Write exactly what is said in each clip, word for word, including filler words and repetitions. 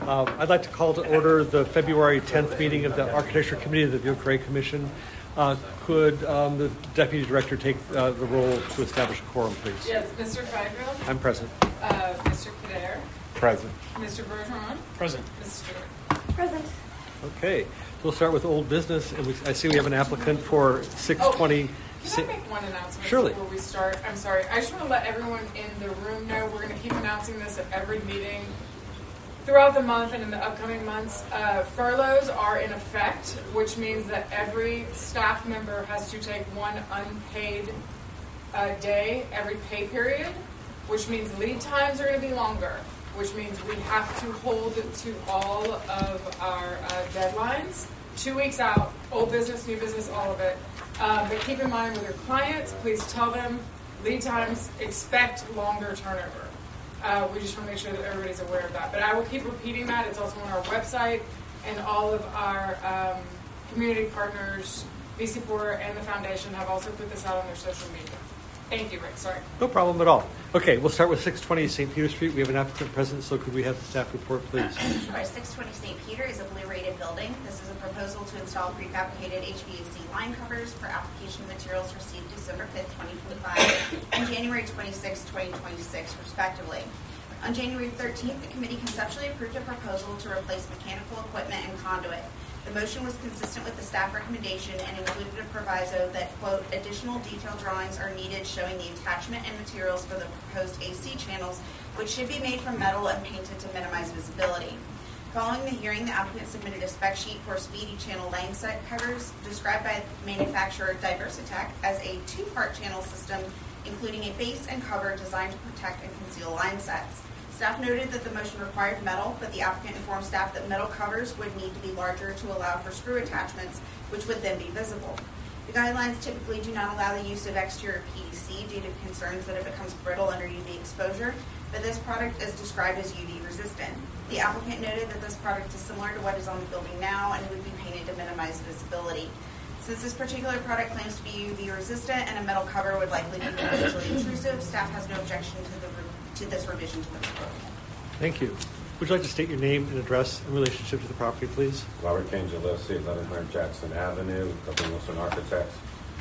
Um, I'd like to call to order the February tenth meeting of the Architecture Committee of the Vehicle Grade Commission. Uh, could um, the Deputy Director take uh, the role to establish a quorum, please? Yes, Mister Fifield? I'm present. Uh, Mister Kader? Present. Mister Bergeron? Present. Miz Stewart? Present. Okay, so we'll start with old business, and we, I see we have an applicant for six twenty. Oh, can I make one announcement Surely. before we start? I'm sorry. I just want to let everyone in the room know we're going to keep announcing this at every meeting throughout the month and in the upcoming months. Uh, furloughs are in effect, which means that every staff member has to take one unpaid uh, day every pay period, which means lead times are going to be longer, which means we have to hold to all of our uh, deadlines. Two weeks out, old business, new business, all of it. Uh, but keep in mind with your clients, please tell them lead times, expect longer turnover. Uh, we just want to make sure that everybody's aware of that. But I will keep repeating that. It's also on our website, and all of our um, community partners, V C Porter and the foundation, have also put this out on their social media. Thank you, Rick. Sorry. No problem at all. Okay, we'll start with six twenty Saint Peter Street. We have an applicant present, so could we have the staff report, please? Sure. six twenty Saint Peter is a blue-rated building. This is a proposal to install prefabricated H V A C line covers for application materials received December fifth, twenty twenty-five and January twenty-sixth, twenty twenty-six, respectively. On January thirteenth, the committee conceptually approved a proposal to replace mechanical equipment and conduit. The motion was consistent with the staff recommendation and included a proviso that, quote, additional detailed drawings are needed showing the attachment and materials for the proposed A C channels, which should be made from metal and painted to minimize visibility. Following the hearing, the applicant submitted a spec sheet for speedy channel lane set covers described by manufacturer Diversitech as a two-part channel system, including a base and cover designed to protect and conceal line sets. Staff noted that the motion required metal, but the applicant informed staff that metal covers would need to be larger to allow for screw attachments, which would then be visible. The guidelines typically do not allow the use of exterior P V C due to concerns that it becomes brittle under U V exposure, but this product is described as U V resistant. The applicant noted that this product is similar to what is on the building now and would be painted to minimize visibility. Since this particular product claims to be U V resistant and a metal cover would likely be visually intrusive, staff has no objection to the to this revision to the proposal. Thank you. Would you like to state your name and address in relationship to the property, please? Robert Cangellosi, eleven hundred Jackson Avenue, W. Wilson Architects.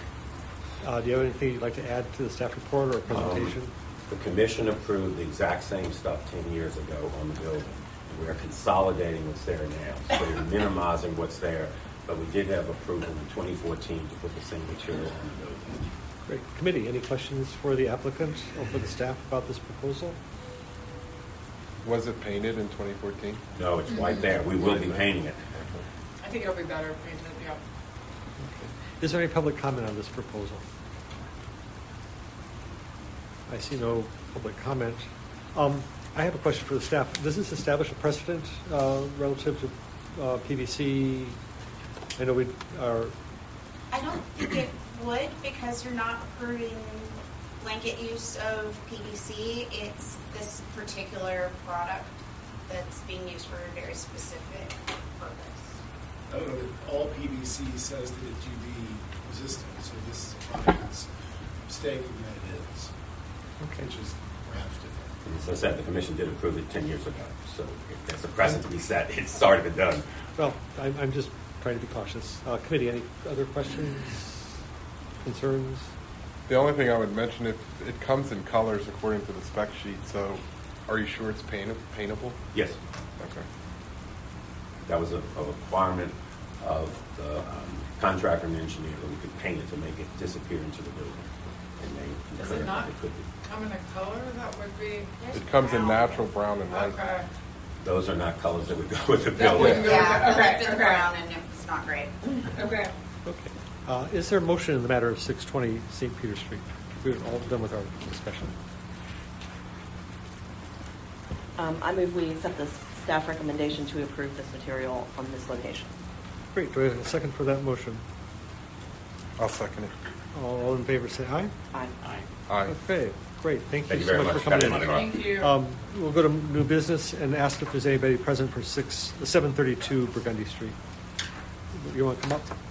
Uh, do you have anything you'd like to add to the staff report or presentation? Um, the commission approved the exact same stuff ten years ago on the building. We are consolidating what's there now. So we're minimizing what's there, but we did have approval in twenty fourteen to put the same material on the building. Great. Committee, any questions for the applicant or for the staff about this proposal? Was it painted in twenty fourteen? No, it's right there. We will be painting it. I think it'll be better painted, yeah. Okay. Is there any public comment on this proposal? I see no public comment. Um, I have a question for the staff. Does this establish a precedent uh, relative to uh, P V C? I know we are... I don't think it would, because you're not approving blanket use of P V C. It's this particular product that's being used for a very specific purpose. I don't know that all P V C says that it's U V resistant, so this is a product that's stating that it is, Okay. which is perhaps different. And as I said, the commission did approve it ten years ago. So if there's a precedent to be set, it's already been done. Well, I'm, I'm just trying to be cautious. Uh, committee, any other questions, concerns? The only thing I would mention, if it comes in colors according to the spec sheet, so are you sure it's paint- paintable? Yes, Okay. that was a, a requirement of the um, contractor and engineer that we could paint it to make it disappear into the building. And they Does declared it not that it could be. come in a color that would be? It comes in natural brown and white. Okay. Those are not colors that would go with the That building. wouldn't go with Yeah, it. Okay, it's okay. brown and it's not great. Okay. Okay. Uh, is there a motion in the matter of six twenty Saint Peter Street? We're all done with our discussion. Um, I move we accept the staff recommendation to approve this material on this location. Great. Do I have a second for that motion? I'll second it. All in favor say aye. Aye. Aye. Okay. Great. Thank, Thank you you so very much, much. for coming Got it in. on Thank you. Um, we'll go to new business and ask if there's anybody present for six, seven thirty-two Burgundy Street. You want to come up?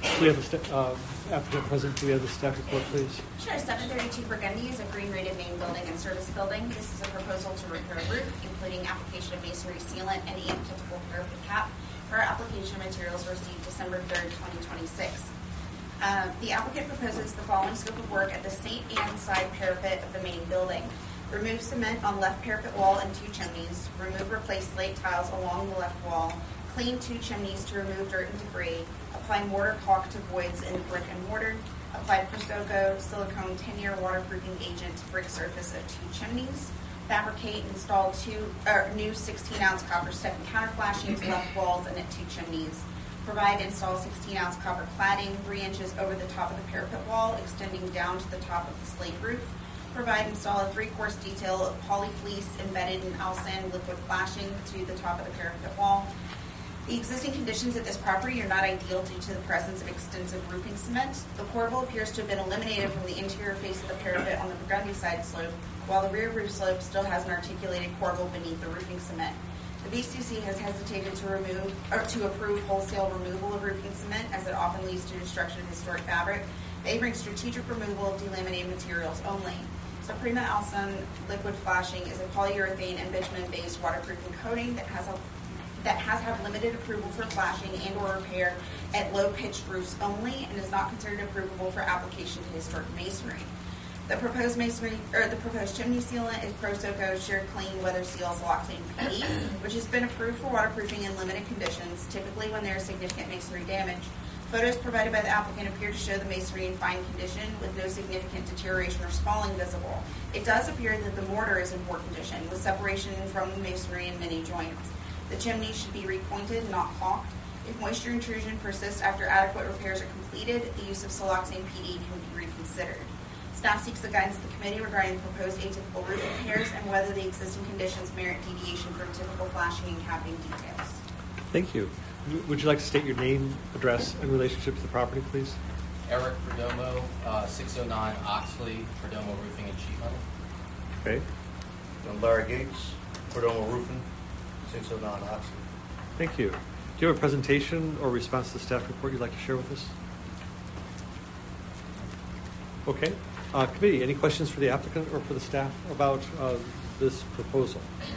Do we have the sta- uh, applicant present? Do we have the staff report, please? Sure, seven thirty-two Burgundy is a green-rated main building and service building. This is a proposal to repair a roof, including application of masonry sealant and the typical parapet cap for application materials received December third, twenty twenty-six. Uh, the applicant proposes the following scope of work at the Saint Anne side parapet of the main building. Remove cement on left parapet wall and two chimneys. Remove replace slate tiles along the left wall. Clean two chimneys to remove dirt and debris. Apply mortar caulk to voids in brick and mortar. Apply Prosoco silicone ten-year waterproofing agent to brick surface of two chimneys. Fabricate and install two uh, new sixteen-ounce copper step and counter flashings, left walls, and at two chimneys. Provide and install sixteen-ounce copper cladding three inches over the top of the parapet wall, extending down to the top of the slate roof. Provide and install a three-course detail of polyfleece embedded in Alsan liquid flashing to the top of the parapet wall. The existing conditions at this property are not ideal due to the presence of extensive roofing cement. The corbel appears to have been eliminated from the interior face of the parapet on the Burgundy side slope, while the rear roof slope still has an articulated corbel beneath the roofing cement. The B C C has hesitated to remove or to approve wholesale removal of roofing cement, as it often leads to destruction of historic fabric, favoring strategic removal of delaminated materials only. Suprema Alsan liquid flashing is a polyurethane and bitumen-based waterproofing coating that has a that has had limited approval for flashing and or repair at low-pitched roofs only and is not considered approvable for application to historic masonry. The proposed masonry or the proposed chimney sealant is Prosoco Shear Clean Weather Seals Loxane P D, which has been approved for waterproofing in limited conditions, typically when there is significant masonry damage. Photos provided by the applicant appear to show the masonry in fine condition with no significant deterioration or spalling visible. It does appear that the mortar is in poor condition with separation from the masonry in many joints. The chimney should be repointed, not caulked. If moisture intrusion persists after adequate repairs are completed, the use of siloxane P D can be reconsidered. Staff seeks the guidance of the committee regarding the proposed atypical roof repairs and whether the existing conditions merit deviation from typical flashing and capping details. Thank you. W- Would you like to state your name, address, and relationship to the property, please? Eric Perdomo, uh, six oh nine Oxley, Perdomo Roofing and Sheet Metal. Okay. I'm Larry Gates, Perdomo Roofing, six oh nine Oxley. Thank you. Do you have a presentation or response to the staff report you'd like to share with us? Okay. Uh, committee, any questions for the applicant or for the staff about uh, this proposal?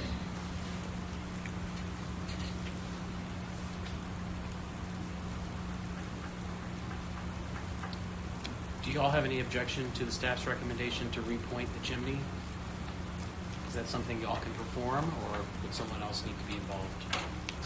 Do you all have any objection to the staff's recommendation to repoint the chimney? Is that something y'all can perform, or would someone else need to be involved?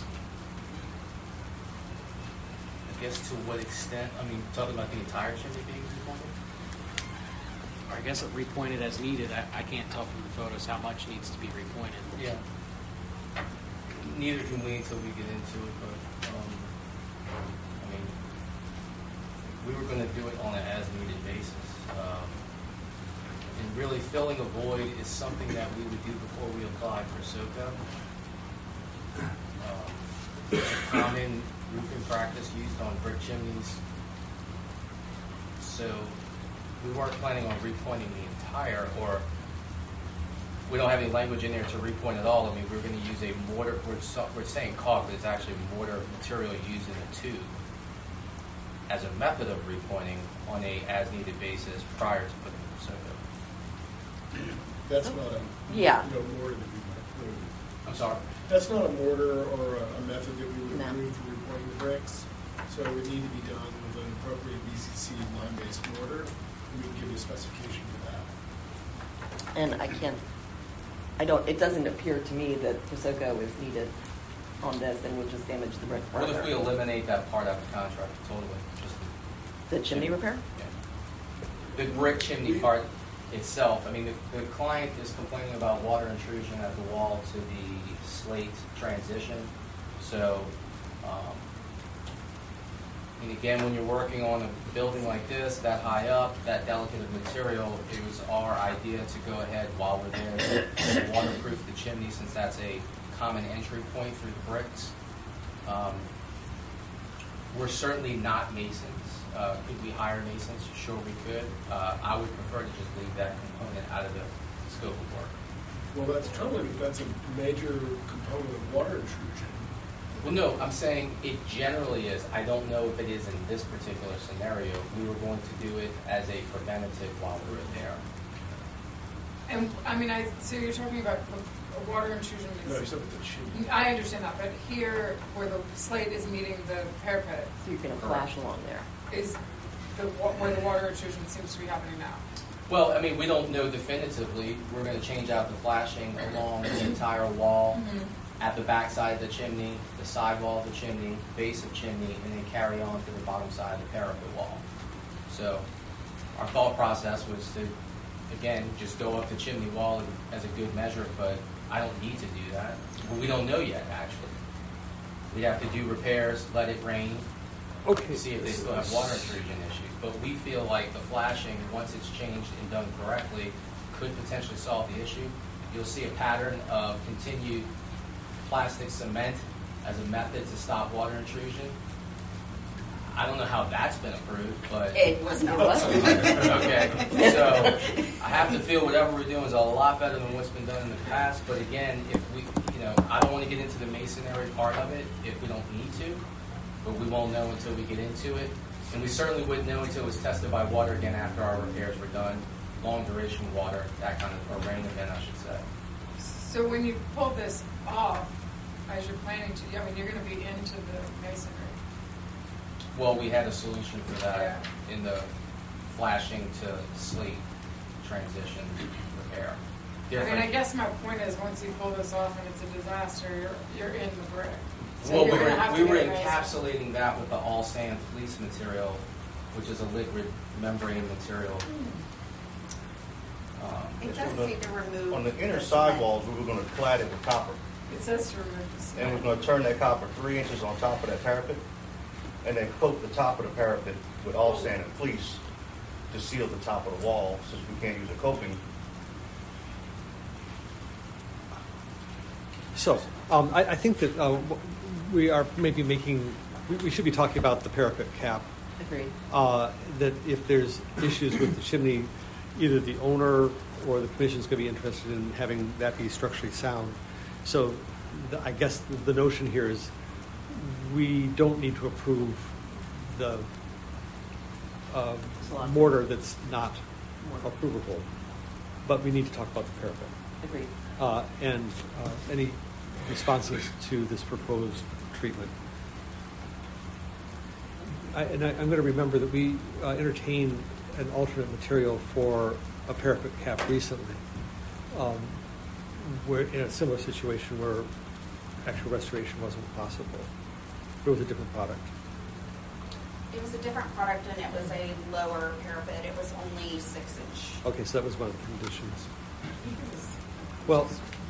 I guess to what extent, I mean, talking about the entire chimney being repointed? Or I guess it repointed as needed. I, I can't tell from the photos how much needs to be repointed. Yeah. Neither can we until we get into it, but, um, I mean, we were going to do it on an as-needed basis. Um, and really filling a void is something that we would do before we apply for SOCO. Um, it's a common roofing practice used on brick chimneys. So we weren't planning on repointing the entire, or we don't have any language in there to repoint at all. I mean, we're going to use a mortar, we're, so, we're saying caulk, but it's actually mortar material used in a tube as a method of repointing on a as-needed basis prior to putting the SOCO. That's not a Yeah. no mortar that we would approve. I'm sorry. That's not a mortar or a, a method that we would No. approve for repointing the bricks. So it would need to be done with an appropriate B C C lime-based mortar. We can give you a specification for that. And I can't, I don't, it doesn't appear to me that Prosoco is needed on this and would just damage the brick What if we further. eliminate that part out of the contract totally? Just The chimney repair? yeah. The brick chimney part itself, I mean, the, the client is complaining about water intrusion at the wall to the slate transition. So, um, I mean, again, when you're working on a building like this, that high up, that delicate of material, it was our idea to go ahead while we're there to waterproof the chimney, since that's a common entry point through the bricks. Um, we're certainly not masons. Uh, could we hire masons? Sure, we could. Uh, I would prefer to just leave that component out of the scope of work. Well, that's totally, that's a major component of water intrusion. Well, no, I'm saying it generally is. I don't know if it is in this particular scenario. We were going to do it as a preventative while we were there. And, I mean, I, so you're talking about a water intrusion. No, you said with the chimney. I understand that, but here, where the slate is meeting the parapet, So you're going to flash along there. is the, wa- where the water intrusion seems to be happening now. Well, I mean, we don't know definitively. We're going to change out the flashing along the entire wall, Mm-hmm. at the back side of the chimney, the side wall of the chimney, base of chimney, and then carry on to the bottom side of the parapet wall. So our thought process was to, again, just go up the chimney wall as a good measure, but I don't need to do that. Well, we don't know yet, actually. We'd have to do repairs, let it rain, Okay. to see if they still have water intrusion issues. But we feel like the flashing, once it's changed and done correctly, could potentially solve the issue. You'll see a pattern of continued plastic cement as a method to stop water intrusion. I don't know how that's been approved, but It was not. okay. So I have to feel whatever we're doing is a lot better than what's been done in the past. But again, if we, you know, I don't want to get into the masonry part of it if we don't need to, but we won't know until we get into it. And we certainly wouldn't know until it was tested by water again after our repairs were done. Long duration water, that kind of, or rain event, I should say. So when you pull this off, as you're planning to, I mean, you're going to be into the masonry. Well, we had a solution for that Yeah. in the flashing to slate transition repair. I mean, I Different. guess my point is, once you pull this off and it's a disaster, you're you're in the brick. So Well, we you're were, gonna have we to were get a mason. encapsulating that with the all sand fleece material, which is a liquid membrane material. Um, It It's does on the- say to remove. On the inner the sidewalls, we were gonna clad it with copper. It says to remove the And we're cement. gonna turn that copper three inches on top of that parapet, and then coat the top of the parapet with all sand and fleece to seal the top of the wall, since we can't use a coping. So, um, I, I think that uh, w- we are maybe making, we, we should be talking about the parapet cap. Agreed. Uh, that if there's issues with the chimney, either the owner or the commission's going to be interested in having that be structurally sound. So, the, I guess the notion here is we don't need to approve the uh, Slot. mortar that's not Mortar. approvable, but we need to talk about the parapet. Agreed. Uh, and uh, any responses to this proposed treatment. I, and I, I'm going to remember that we uh, entertained an alternate material for a parapet cap recently, um, where in a similar situation where actual restoration wasn't possible. It was a different product. It was a different product and it was a lower parapet. It was only six inch. Okay, so that was one of the conditions. Well,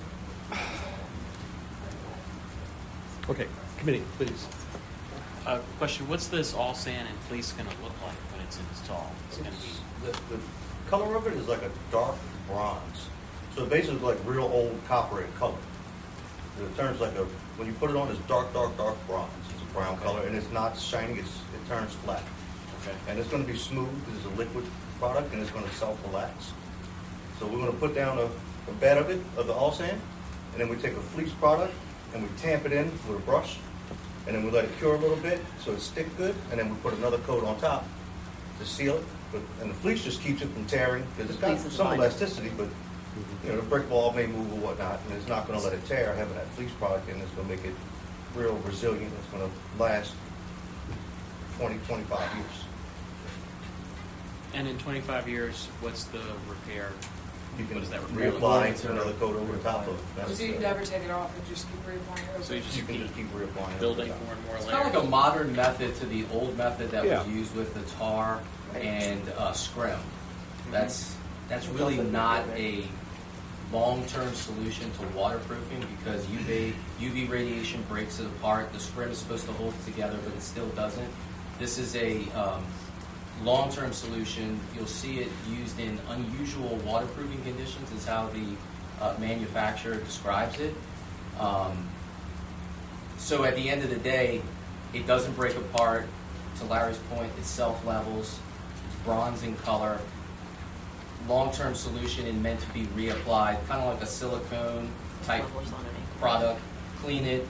okay, committee, please. Uh, question, what's this all sand and fleece going to look like when it's installed? It's going to be, The, the color of it is like a dark bronze. So it basically like real old copper in color. It turns like a, when you put it on, it's dark, dark, dark bronze. It's a brown Okay. color, and it's not shiny, it's, it turns flat. okay. And it's gonna be smooth, because it's a liquid product, and it's gonna self-relax. So we're gonna put down a, a bed of it, of the all sand, and then we take a fleece product, and we tamp it in with a brush, and then we let it cure a little bit, so it stick good, and then we put another coat on top to seal it. But, and the fleece just keeps it from tearing, because it's got Fleece is some fine. elasticity, but, you know, the brick wall may move or whatnot, and it's not gonna let it tear, having that fleece product in, it's gonna make it real resilient, it's gonna last twenty, twenty-five years. And in twenty-five years, what's the repair? You can What is that repair? reapply to another coat over the top of it. So you never take it off and just keep reapplying it. So you just You can keep just keep reapplying it. building over the more top. and more It's layers? kind of like a modern method to the old method that Yeah. was used with the tar and uh, scrim. That's that's really not a long-term solution to waterproofing because U V U V radiation breaks it apart. The scrim is supposed to hold it together, but it still doesn't. This is a um, long-term solution. You'll see it used in unusual waterproofing conditions is how the uh, manufacturer describes it. Um, so at the end of the day, it doesn't break apart. To Larry's point, it self-levels. It's bronze in color. Long-term solution and meant to be reapplied, kind of like a silicone type Bubbles on it. product. Clean it,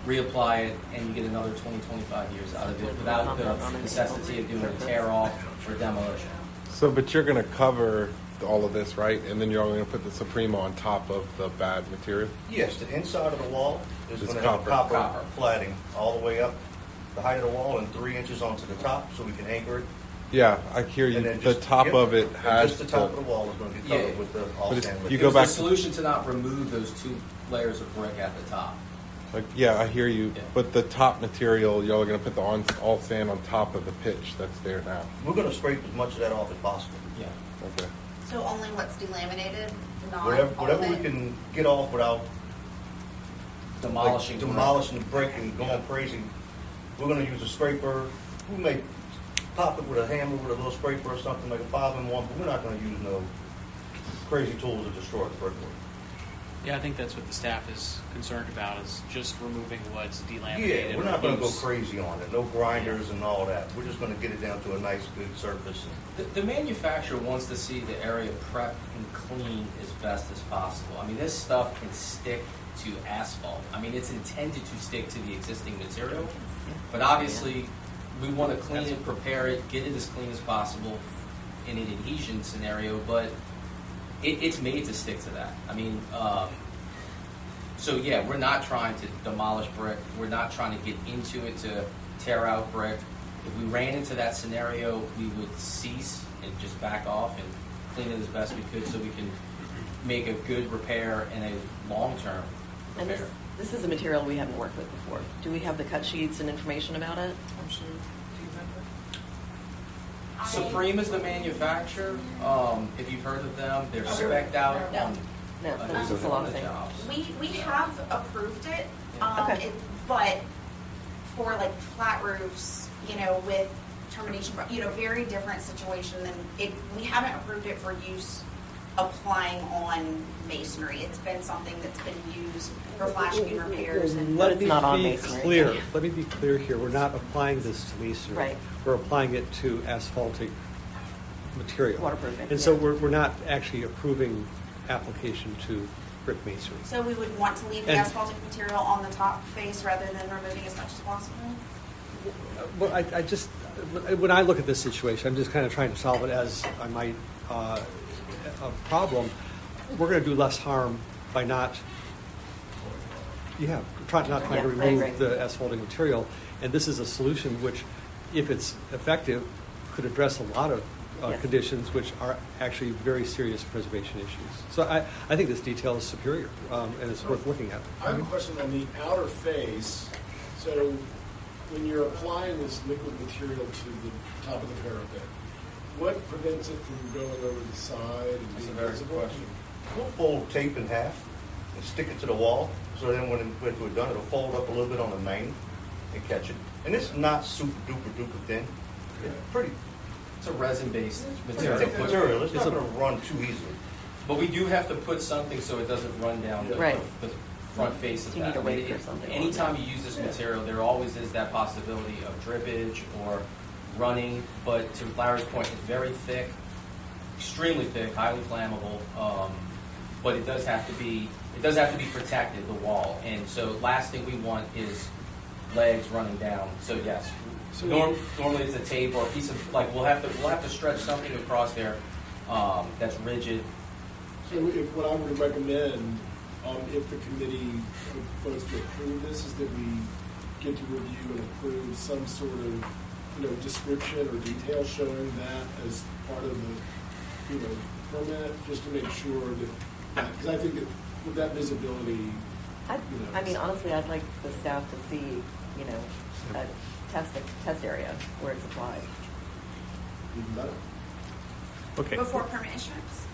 reapply it, and you get another twenty, twenty-five years out of it without the necessity of doing a tear off or demolition. So, but you're going to cover all of this, right? And then you're only going to put the Suprema on top of the bad material? Yes, the inside of the wall is It's going to have copper. copper, Copper. flatting all the way up the height of the wall and three inches onto the top so we can anchor it. Yeah, I hear you. And then The just- top yep, of it and has just the top to- of the wall is going to be Yeah. covered with the all But if sand. you It go was back the to- solution to not remove those two layers of brick at the top. Like, yeah, I hear you. Yeah. But the top material, y'all are going to put the on, all sand on top of the pitch that's there now. We're going to scrape as much of that off as possible. Yeah. Okay. So only what's delaminated, not Whatever, all whatever of we it? can get off without like, Demolishing. demolishing the brick and going crazy. We're going to use a scraper. We may pop it with a hammer with a little scraper or something like a five in one, but we're not going to use no crazy tools to destroy the brickwork. Yeah, I think that's what the staff is concerned about, is just removing what's delaminated. Yeah, we're not going to go loose. crazy on it. No grinders and all that. We're just going to get it down to a nice, good surface. The, the manufacturer wants to see the area prepped and clean as best as possible. I mean, this stuff can stick to asphalt. I mean, it's intended to stick to the existing material, but obviously we want to clean it, prepare it, get it as clean as possible in an adhesion scenario, but it, it's made to stick to that. I mean, um, so yeah, we're not trying to demolish brick. We're not trying to get into it to tear out brick. If we ran into that scenario, we would cease and just back off and clean it as best we could so we can make a good repair and a long-term And this, repair. this is a material we haven't worked with before. Do we have the cut sheets and information about it? Supreme is the manufacturer. Um, if you've heard of them, they're spec'd out No. on No, uh, that's just a on lot the of things. jobs. We, we have approved it, um, Okay. it, but for like flat roofs, you know, with termination, you know, very different situation than it, we haven't approved it for use applying on masonry. It's been something that's been used for flashing and repairs and. Let it's me not on be masonry. clear. Let me be clear here. We're not applying this to masonry. Right. We're applying it to asphaltic material. Waterproofing, And so yeah. we're, we're not actually approving application to brick masonry. So we would want to leave the And- asphaltic material on the top face rather than removing as much as possible? Well, I, I just, when I look at this situation, I'm just kind of trying to solve it as I might, uh, a problem. We're going to do less harm by not, yeah, try, not trying to Yeah, I agree. remove the asphaltic material. And this is a solution which, if it's effective, could address a lot of uh, Yes. conditions which are actually very serious preservation issues. So I, I think this detail is superior, um, and it's worth looking at. I have a question on the outer face. So when you're applying this liquid material to the top of the parapet, what prevents it from going over the side and That's a being very good visible? question. We'll fold tape in half and stick it to the wall, so then when, it, when we're done, it'll fold up a little bit on the main and catch it. And it's not super duper duper thin. It's pretty, It's a resin-based pretty material. thick material. It's It's not a- going to run too easily. But we do have to put something so it doesn't run down the, Right. the front face of You that. need a I mean, rake or it- something on Anytime that. you use this material, there always is that possibility of drippage or running. But to Larry's point, it's very thick, extremely thick, highly flammable. Um, but it does have to be it does have to be protected, the wall. And so last thing we want is legs running down. So yes, So norm, normally it's a tape or a piece of like we'll have to we'll have to stretch something across there um, that's rigid. So if, what I would recommend, um, if the committee votes to approve this, is that we get to review and approve some sort of, you know, description or detail showing that as part of the, you know, permit, just to make sure that, because I think that with that visibility, I, you know, I mean, honestly, I'd like the staff to see, you know, a test, test area where it's applied. even better. Okay. Before permit issuance?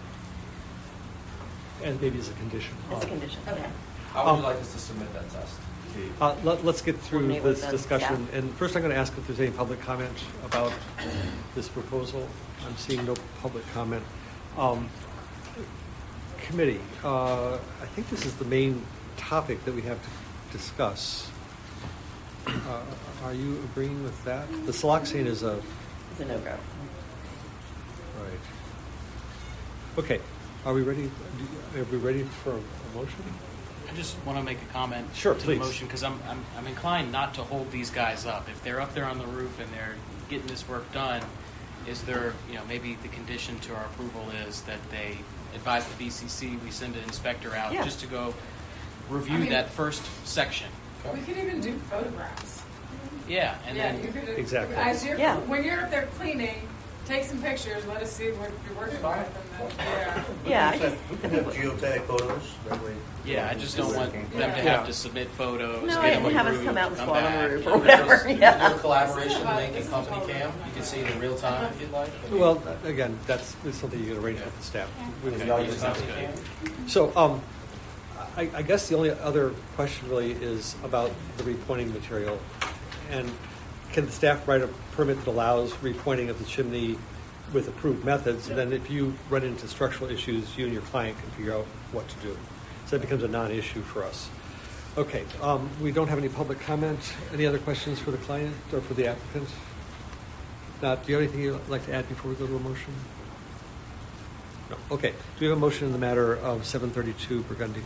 And maybe as a condition. As a of- condition. Okay. How would Um, you like us to submit that test? Uh, let, let's get through Coordinate with this the discussion. staff. And first, I'm going to ask if there's any public comment about this proposal. I'm seeing no public comment. Um, committee, uh, I think this is the main topic that we have to discuss. Uh, are you agreeing with that? The siloxane is a It's a no-go. right. Okay, are we ready? Are we ready for a motion? I just want to make a comment Sure, to please. the motion because I'm, I'm I'm inclined not to hold these guys up. If they're up there on the roof and they're getting this work done, is there, you know, maybe the condition to our approval is that they advise the B C C, we send an inspector out Yeah. just to go review I mean- that first section. We could even do photographs. Yeah, and Yeah, then you could. Exactly. As you're, Yeah. when you're up there cleaning, take some pictures, let us see what you're working Fine. with. And then, yeah. Yeah, I We just, can have geotag photos, that way. yeah, I just don't want them to Yeah. have to submit photos. No, get and them have us approved, come out and come swab on the back. roof You or know, whatever, there's- yeah. there's a collaboration This is link and about- company this is cam. about- You can see it in real time if you'd like. I mean, Well, again, that's is something you can arrange with the staff. We Okay, will- use sounds company good. cam. So, um, I, I guess the only other question really is about the repointing material. And can the staff write a permit that allows repointing of the chimney with approved methods? And then if you run into structural issues, you and your client can figure out what to do. So that becomes a non-issue for us. Okay, um, we don't have any public comment. Any other questions for the client or for the applicant? Not, do you have anything you'd like to add before we go to a motion? No. Okay. Do we have a motion in the matter of seven thirty-two Burgundy?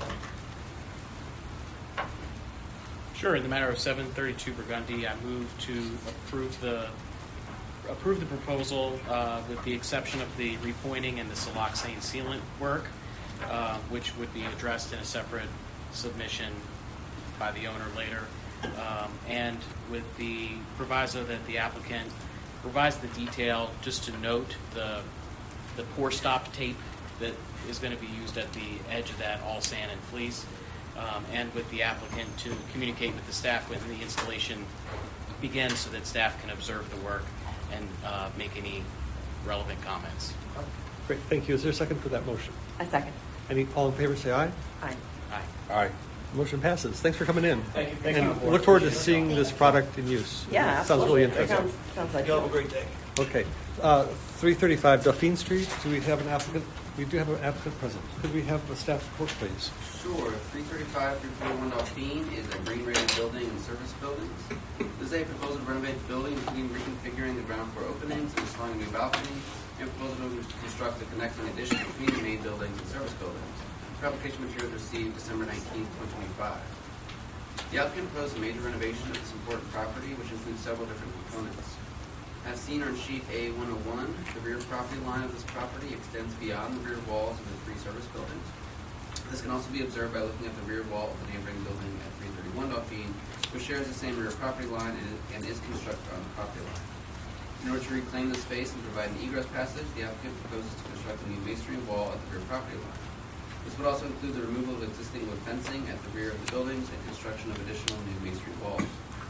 Sure. In the matter of seven thirty-two Burgundy, I move to approve the approve the proposal uh, with the exception of the repointing and the siloxane sealant work, uh, which would be addressed in a separate submission by the owner later, um, and with the proviso that the applicant provides the detail just to note the the pour stop tape that is going to be used at the edge of that all sand and fleece, um, and with the applicant to communicate with the staff when the installation begins so that staff can observe the work and uh, make any relevant comments. Great, thank you. Is there a second for that motion? A second. Any, all in favor, say aye. Aye. Aye. Aye. Motion passes. Thanks for coming in. Thank you for And coming aboard. look forward to seeing this product in use. Yeah, Sounds really absolutely. interesting. Sounds, sounds like. You have a great day. Okay. Uh, three thirty-five Dauphine Street, do we have an applicant? We do have an applicant present. Could we have a staff report, please? Sure. three thirty-five through forty-one Dauphine is a green rated building and service buildings. This is a proposal to renovate the building, including reconfiguring the ground floor openings and installing a new balcony, and proposal to construct a connecting addition between the main buildings and service buildings. Your application materials received December nineteenth, twenty twenty-five. The applicant proposed a major renovation of this important property, which includes several different components. As seen on sheet A one oh one, the rear property line of this property extends beyond the rear walls of the three service buildings. This can also be observed by looking at the rear wall of the neighboring building at three thirty-one Dauphine, which shares the same rear property line and is, and is constructed on the property line. In order to reclaim the space and provide an egress passage, the applicant proposes to construct a new masonry wall at the rear property line. This would also include the removal of existing wood fencing at the rear of the buildings and construction of additional new masonry walls.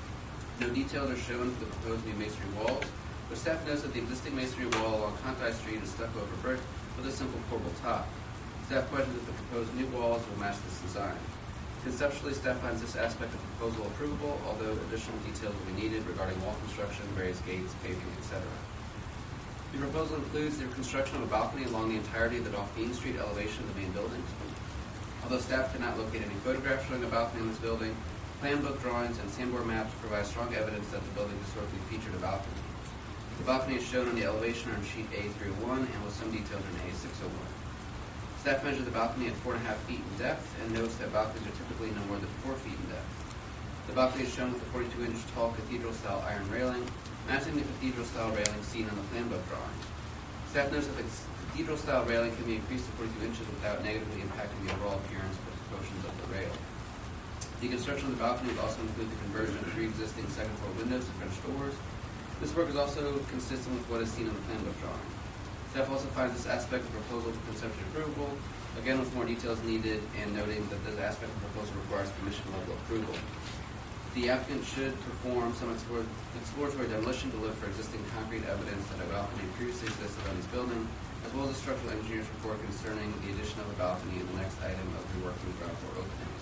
No details are shown for the proposed new masonry walls, but staff notes that the existing masonry wall along Conti Street is stucco over brick with a simple corbel top. Staff questions if the proposed new walls will match this design. Conceptually, staff finds this aspect of the proposal approvable, although additional details will be needed regarding wall construction, various gates, paving, et cetera. The proposal includes the construction of a balcony along the entirety of the Dauphine Street elevation of the main buildings. Although staff cannot locate any photographs showing a balcony in this building, plan book drawings and sandboard maps provide strong evidence that the building historically featured a balcony. The balcony is shown on the elevation on sheet A three oh one and with some details in A six oh one. Staff measured the balcony at four and a half feet in depth and notes that balconies are typically no more than four feet in depth. The balcony is shown with a forty-two inch tall cathedral-style iron railing, matching the cathedral-style railing seen on the plan book drawing. Staff notes that the cathedral-style railing can be increased to forty-two inches without negatively impacting the overall appearance or proportions of the rail. The construction of the balcony would also include the conversion of three existing second-floor windows to French doors. This work is also consistent with what is seen on the plan book drawing. Staff also finds this aspect of the proposal conceptually approvable, again with more details needed and noting that this aspect of the proposal requires commission level approval. The applicant should perform some explore, exploratory demolition to look for existing concrete evidence that a balcony previously existed on this building, as well as a structural engineer's report concerning the addition of a balcony in the next item of reworking the ground floor openings.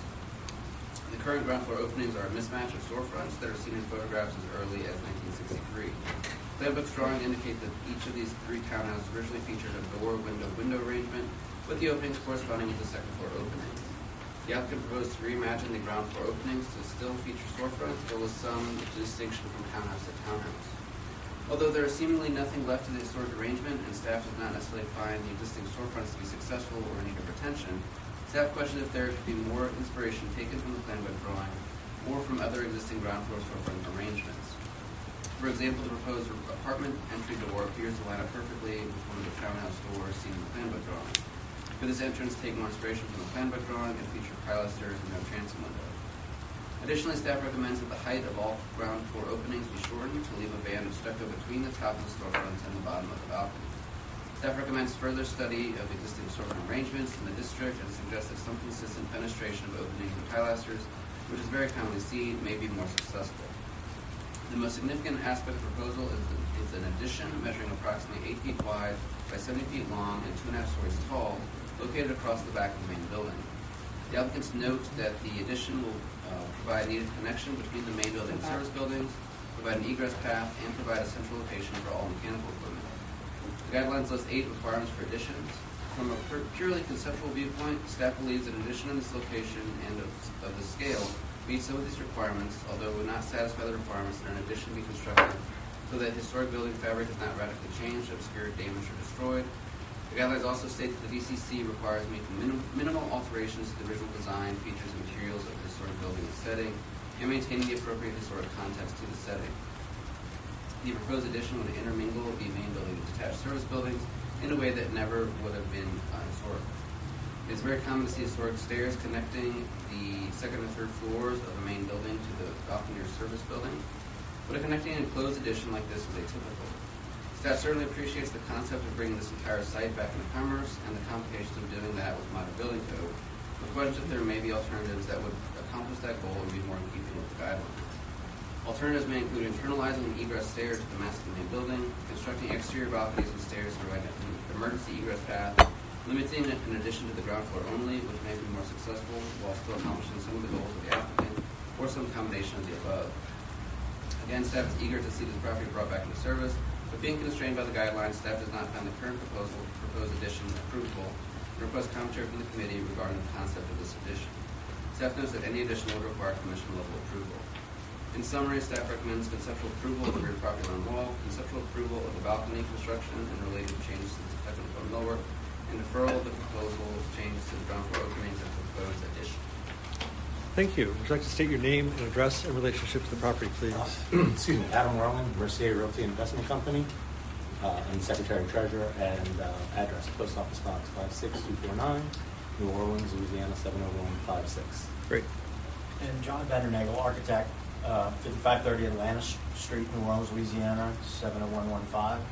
The current ground floor openings are a mismatch of storefronts that are seen in photographs as early as nineteen sixty-three. Plan book's drawing indicate that each of these three townhouses originally featured a door-window-window arrangement, with the openings corresponding with the second floor openings. The applicant proposed to reimagine the ground floor openings to still feature storefronts, but with some distinction from townhouse to townhouse. Although there is seemingly nothing left of the historic arrangement, and staff does not necessarily find the existing storefronts to be successful or in need of retention, Staff questioned if there could be more inspiration taken from the plan book drawing or from other existing ground floor storefront arrangements. For example, the proposed apartment entry door appears to line up perfectly with one of the townhouse doors seen in the plan book drawing. Could this entrance take more inspiration from the plan book drawing and feature pilasters and no transom window? Additionally, staff recommends that the height of all ground floor openings be shortened to leave a band of stucco between the top of the storefronts and the bottom of the balcony. Staff recommends further study of existing storefront arrangements in the district and suggests that some consistent fenestration of openings and pilasters, which is very commonly seen, may be more successful. The most significant aspect of the proposal is, the, is an addition measuring approximately eight feet wide by seventy feet long and two and a half stories tall, located across the back of the main building. The applicants note that the addition will uh, provide needed connection between the main building and service buildings, provide an egress path, and provide a central location for all mechanical equipment. The guidelines list eight requirements for additions. From a purely conceptual viewpoint, staff believes that an addition in this location and of, of the scale meets some of these requirements, although it would not satisfy the requirements that an addition be constructed so that historic building fabric is not radically changed, obscured, damaged, or destroyed. The guidelines also state that the D C C requires making minim- minimal alterations to the original design, features, and materials of the historic building and setting, and maintaining the appropriate historic context to the setting. The proposed addition would intermingle the main building with detached service buildings in a way that never would have been uh, historic. It is very common to see historic stairs connecting the second and third floors of the main building to the balcony or service building, but a connecting and enclosed addition like this is atypical. Staff certainly appreciates the concept of bringing this entire site back into commerce and the complications of doing that with modern building code, but questions if there may be alternatives that would accomplish that goal and be more in keeping with the guidelines. Alternatives may include internalizing an egress stair to the mass of the main building, constructing exterior balconies and stairs to provide an emergency egress path, limiting it in addition to the ground floor only, which may be more successful while still accomplishing some of the goals of the applicant, or some combination of the above. Again, staff is eager to see this property brought back into service, but being constrained by the guidelines, staff does not find the current proposal, proposed addition approvable, and requests commentary from the committee regarding the concept of this addition. Staff notes that any addition would require commission level approval. In summary, staff recommends conceptual approval of the rear property line wall, conceptual approval of the balcony construction and related changes to the technical millwork, and deferral of the proposal changes to the ground floor openings and proposed addition. Thank you. Would you like to state your name and address and relationship to the property, please? Uh, excuse me, Adam Rowan, Mercier Realty Investment Company. Uh, I'm Secretary Treasurer, and uh, address Post Office Box five six two four nine, New Orleans, Louisiana seven oh one five six. Great. And John Vandernagel, architect, uh, fifty-five thirty Atlantis Street, New Orleans, Louisiana seven oh one one five.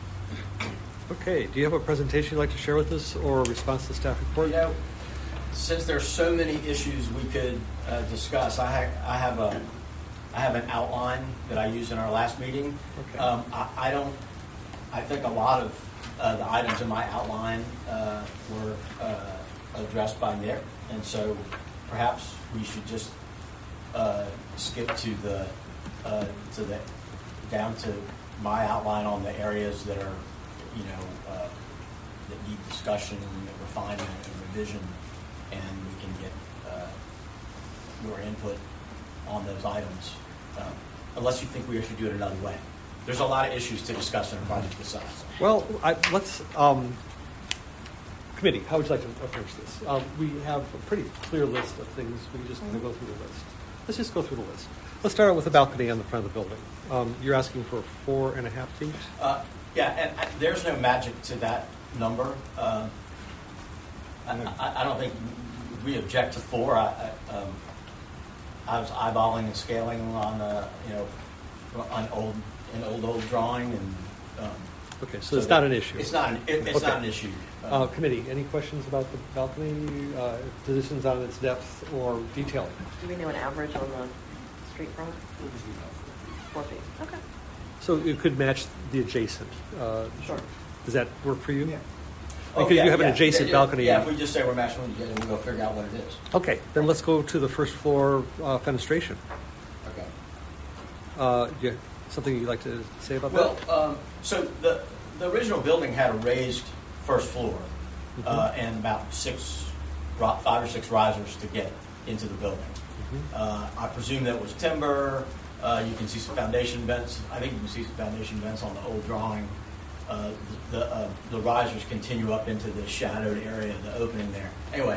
Okay. Do you have a presentation you'd like to share with us or a response to the staff report? You know, since there's so many issues we could uh, discuss, I, ha- I have a I have an outline that I used in our last meeting. Okay. Um, I, I don't. I think a lot of uh, the items in my outline uh, were uh, addressed by Nick, and so perhaps we should just uh, skip to the uh, to the down to my outline on the areas that are, you know, uh, that need discussion, refinement, and revision, and we can get uh, your input on those items. Um, unless you think we should do it another way. There's a lot of issues to discuss in a project this size. Well, I, let's, um, committee, how would you like to approach this? Um, we have a pretty clear list of things. We can just kind of go through the list. Let's just go through the list. Let's start out with the balcony on the front of the building. Um, you're asking for four and a half feet? Uh, yeah, and I, there's no magic to that number. Uh, I, I, I don't think we object to four. I, I, um, I was eyeballing and scaling on, uh, you know, on old an old old drawing, and um, okay, so, so it's not an issue. It's not. An, it, it's okay. not an issue. Uh, uh, committee, any questions about the balcony, uh, positions on its depth or detailing? Do we know an average on the street front? Four feet. Okay. So it could match the adjacent. Uh, sure. Does that work for you? Yeah. Because oh, yeah, you have yeah, an adjacent yeah, balcony. Yeah, if we just say we're matching them together, we'll go figure out what it is. Okay, then let's go to the first floor uh, fenestration. Okay. Uh, yeah, something you'd like to say about well, that? Well, um, so the the original building had a raised first floor, mm-hmm. uh, and about six, five or six risers to get into the building. Mm-hmm. Uh, I presume that was timber. Uh, you can see some foundation vents. I think you can see some foundation vents on the old drawing. Uh, the the, uh, the risers continue up into the shadowed area, the opening there. Anyway,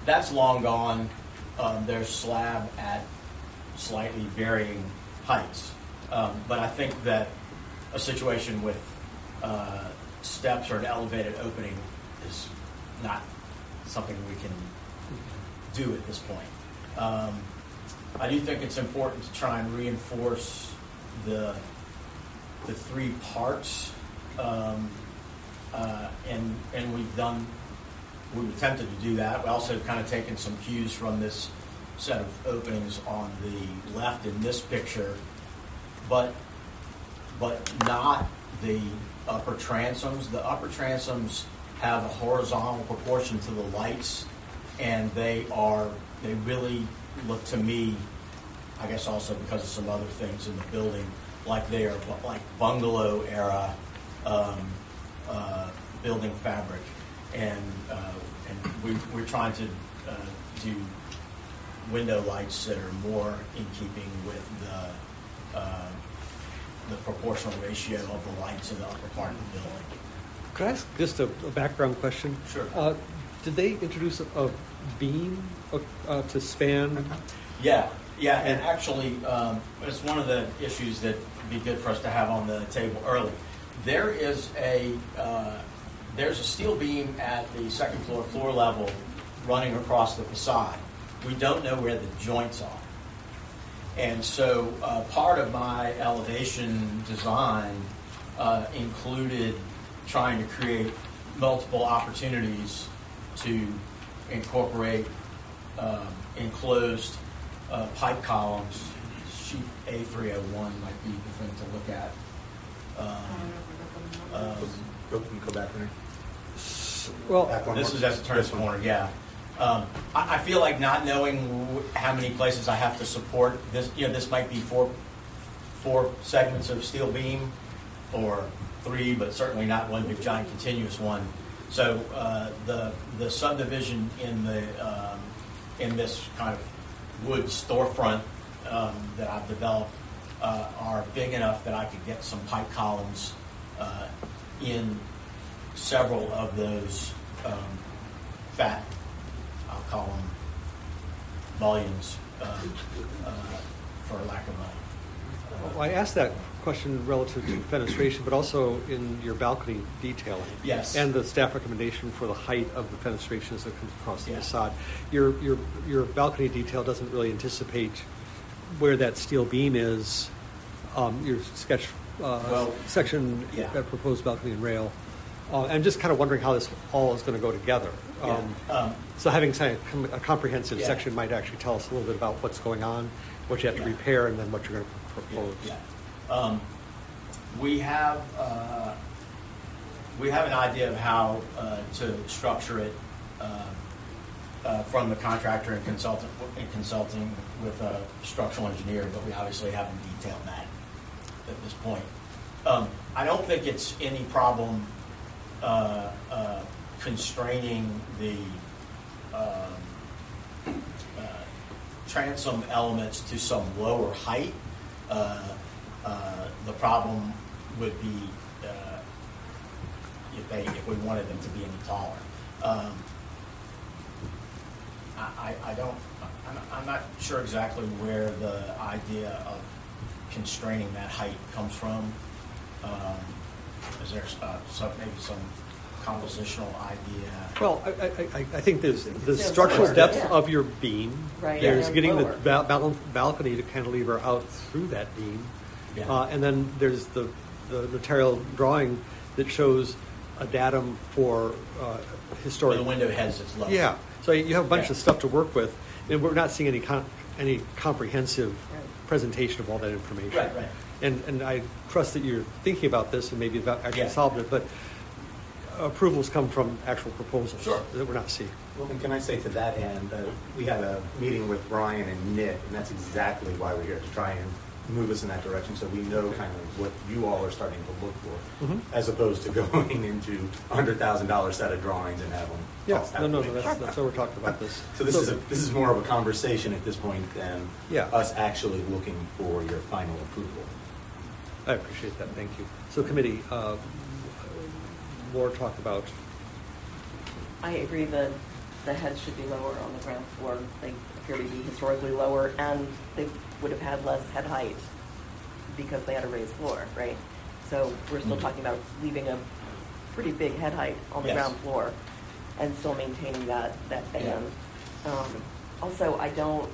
that's long gone. Um, there's slab at slightly varying heights. Um, but I think that a situation with uh, steps or an elevated opening is not something we can do at this point. Um, I do think it's important to try and reinforce the the three parts, um, uh, and and we've done we've attempted to do that. We also kind of taken some cues from this set of openings on the left in this picture, but but not the upper transoms. The upper transoms have a horizontal proportion to the lights, and they are they really look to me, I guess also because of some other things in the building, like they are bu- like bungalow era um, uh, building fabric, and uh, and we, we're trying to uh, do window lights that are more in keeping with the uh, the proportional ratio of the lights in the upper part of the building. Could I ask just a, a background question? Sure. Uh, did they introduce a, a beam uh, uh, to span? Yeah, yeah, and actually, um, it's one of the issues that would be good for us to have on the table early. There is a uh, there's a steel beam at the second floor floor level running across the facade. We don't know where the joints are, and so uh, part of my elevation design uh, included trying to create multiple opportunities to incorporate um, enclosed uh, pipe columns. Sheet A three oh one might be the thing to look at. Um, um, Go, go back there. Well, Back one this more. is at the turn This one. corner, yeah. Um, I, I feel like not knowing wh- how many places I have to support this. You know, this might be four four segments of steel beam, or three, but certainly not one big giant continuous one. So uh, the the subdivision in the um, in this kind of wood storefront um, that I've developed uh, are big enough that I could get some pipe columns uh, in several of those um, fat, I'll call them volumes, um, uh, for lack of a. Well, I asked that question relative to fenestration, but also in your balcony detailing. Yes. And the staff recommendation for the height of the fenestration as it comes across the Yeah. facade. Your your your balcony detail doesn't really anticipate where that steel beam is. Um, your sketch uh, Well, section, yeah. that proposed balcony and rail. Uh, I'm just kind of wondering how this all is going to go together. Um, Yeah. Um, so having kind of com- a comprehensive Yeah. section might actually tell us a little bit about what's going on, what you have to Yeah. repair, and then what you're going to propose. Yeah. Um, we have uh, we have an idea of how uh, to structure it uh, uh, from the contractor and consultant and consulting with a structural engineer, but we obviously haven't detailed that at this point. Um, I don't think it's any problem uh, uh, constraining the um, uh, transom elements to some lower height. Uh, uh, the problem would be uh, if they if we wanted them to be any taller. Um, I, I, I don't. I'm, I'm not sure exactly where the idea of constraining that height comes from. Um, is there uh, some, maybe some compositional idea? Well, I, I, I I think there's the Yeah, structural lower, depth yeah. of your beam. Right, There's yeah, getting lower. the bal- bal- balcony to cantilever out through that beam. Yeah. Uh, and then there's the, the material drawing that shows a datum for uh, Where historic. the window heads its lower. Yeah, so you have a bunch Yeah. of stuff to work with, and we're not seeing any con- any comprehensive Right. presentation of all that information. Right, right. And and I trust that you're thinking about this and maybe about actually Yeah. solved it, but approvals come from actual proposals Sure. that we're not seeing. Well, and can I say to that end, uh, we had a meeting with Brian and Nick, and that's exactly why we're here, to try and move us in that direction, so we know kind of what you all are starting to look for, Mhm. as opposed to going into a hundred thousand dollar set of drawings and have them. Yeah, tossed no, out no, the no, window. that's, that's why we're talking about this. So this is a, this is more of a conversation at this point than Yeah. us actually looking for your final approval. I appreciate that, thank you. So committee, uh, more talk about, I agree that the heads should be lower on the ground floor. They appear to be historically lower, and they would have had less head height because they had a raised floor, right? So we're still Mhm. talking about leaving a pretty big head height on the Yes. ground floor and still maintaining that, that band. Um, also, I don't,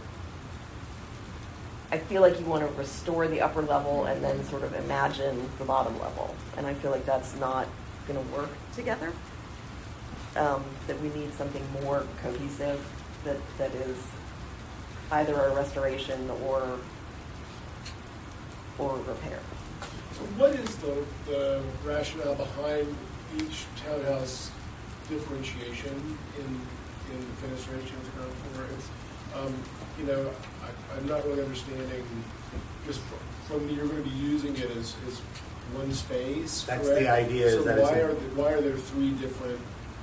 I feel like you want to restore the upper level and then sort of imagine the bottom level. And I feel like that's not going to work together. Um, that we need something more cohesive that, that is either a restoration or or repair. So what is the, the rationale behind each townhouse differentiation in, in the fenestration of the ground floor? It's, um, you know, I, I'm not really understanding, just from, you're going to be using it as, as one space, That's correct? the idea, is So that it's why a- are, the- why are there three different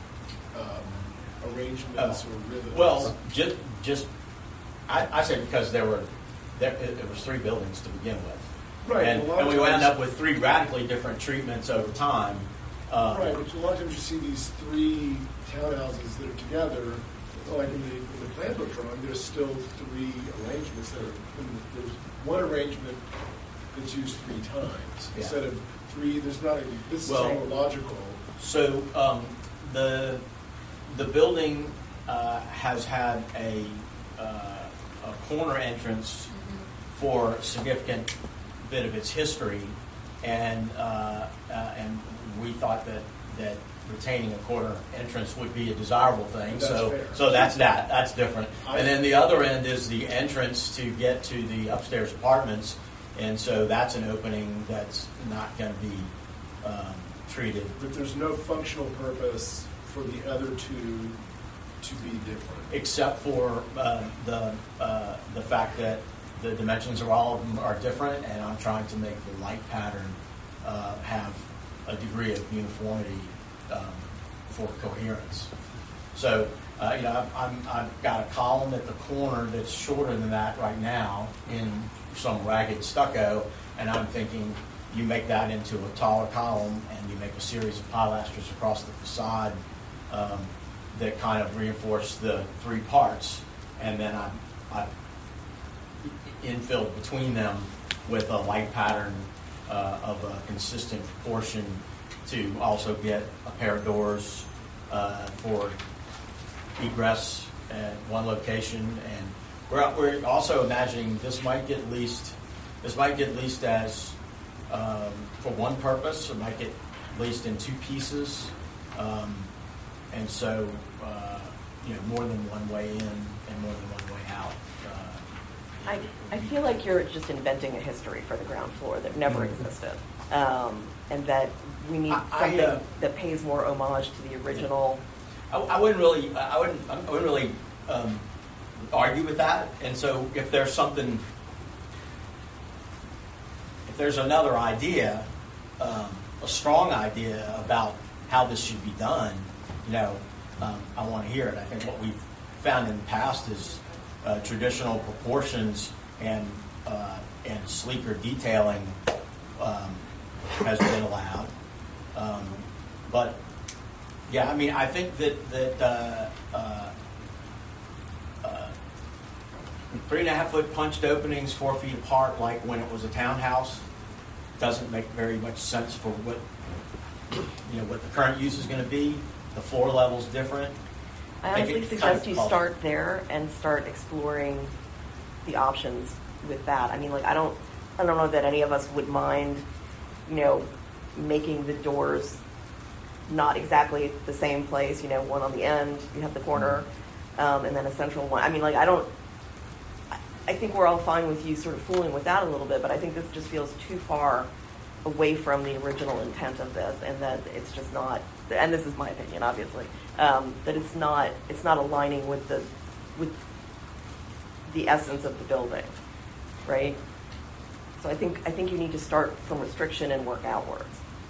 um, arrangements Oh. or rhythms? Well, just, just, I, I said because there were, there, it, it was three buildings to begin with. Right, And, a lot and of we wound times- up with three radically different treatments over time. Uh, Right, but a lot of times you see these three townhouses that are together, like in the, in the plan book drawing, there's still three arrangements that are, there's one arrangement that's used three times, Yeah. instead of three, there's not, a this is Well- more logical. So um, the the building uh, has had a, uh, a corner entrance for a significant bit of its history, and uh, uh, and we thought that that retaining a corner entrance would be a desirable thing. That's so fair. so that's that. That's different. I- And then the other end is the entrance to get to the upstairs apartments, and so that's an opening that's not going to be um, treated. But there's no functional purpose for the other two to be different. Except for uh, the uh, the fact that the dimensions of all of them are different, and I'm trying to make the light pattern uh, have a degree of uniformity um, for coherence. So, uh, you know, I've, I'm, I've got a column at the corner that's shorter than that right now in some ragged stucco, and I'm thinking you make that into a taller column, and you make a series of pilasters across the facade um, that kind of reinforce the three parts, and then I, I infilled between them with a light pattern uh, of a consistent proportion to also get a pair of doors uh, for egress at one location. And we're, we're also imagining this might get leased, this might get leased as um, for one purpose, it might get leased in two pieces. Um, and so, uh, you know, more than one way in and more than one way out. Uh, I, I feel like you're just inventing a history for the ground floor that never existed. Um, and that we need I- I, something uh, that pays more homage to the original. I, I wouldn't really, I wouldn't, I wouldn't really um, argue with that. And so, if there's something, if there's another idea, um, a strong idea about how this should be done, you know, um, I want to hear it. I think what we've found in the past is uh, traditional proportions and uh, and sleeker detailing um, has been allowed, um, but. Yeah, I mean, I think that that uh, uh, uh, three and a half foot punched openings, four feet apart, like when it was a townhouse, doesn't make very much sense for what you know what the current use is going to be. The floor level's different. I think honestly it kind suggest of you calls- start there and start exploring the options with that. I mean, like, I don't, I don't know that any of us would mind, you know, making the doors not exactly the same place, you know, one on the end, you have the corner, um, and then a central one. I mean, like, I don't, I- I think we're all fine with you sort of fooling with that a little bit, but I think this just feels too far away from the original intent of this, and that it's just not, and this is my opinion, obviously, um, that it's not, it's not aligning with the, with the essence of the building, right? So I think, I think you need to start from restriction and work outwards.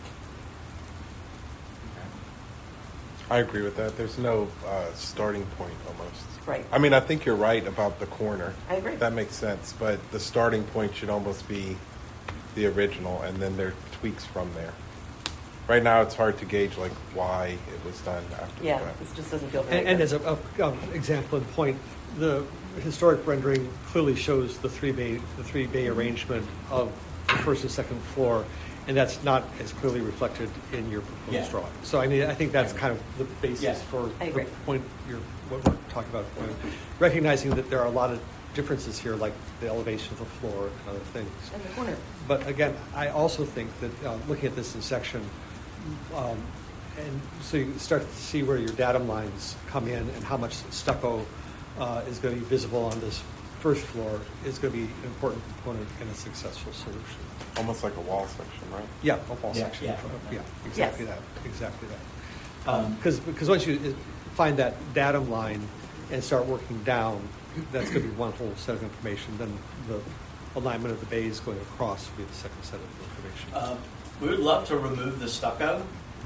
I agree with that. There's no uh, starting point almost. Right. I mean, I think you're right about the corner. I agree. That makes sense. But the starting point should almost be the original, and then there are tweaks from there. right now it's hard to gauge like why it was done after Yeah, the fact. this just doesn't feel very And, and good. as a, a, a example and point, the historic rendering clearly shows the three bay, the three bay arrangement of the first and second floor, and that's not as clearly reflected in your proposed Yeah. drawing. So I mean, I think that's kind of the basis Yeah. for I the agree. point you're, what we're talking about, recognizing that there are a lot of differences here, like the elevation of the floor and other things. In the corner. But again, I also think that uh, looking at this in section, um, and so you start to see where your datum lines come in and how much stucco uh, is going to be visible on this first floor is going to be an important component in a successful solution. Almost like a wall section, right? Yeah, a wall Yeah, section. yeah. Yeah, exactly Yes. that. Exactly that. Um, Because because once you uh, find that datum line and start working down, that's going to be one whole set of information. Then the alignment of the bays going across will be the second set of information. Uh, we would love to remove the stucco.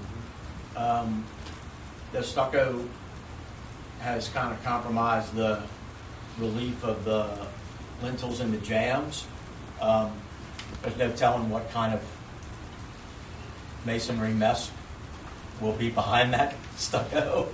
Um, the stucco has kind of compromised the relief of the lintels and the jambs. Um, there's no telling what kind of masonry mess will be behind that stucco.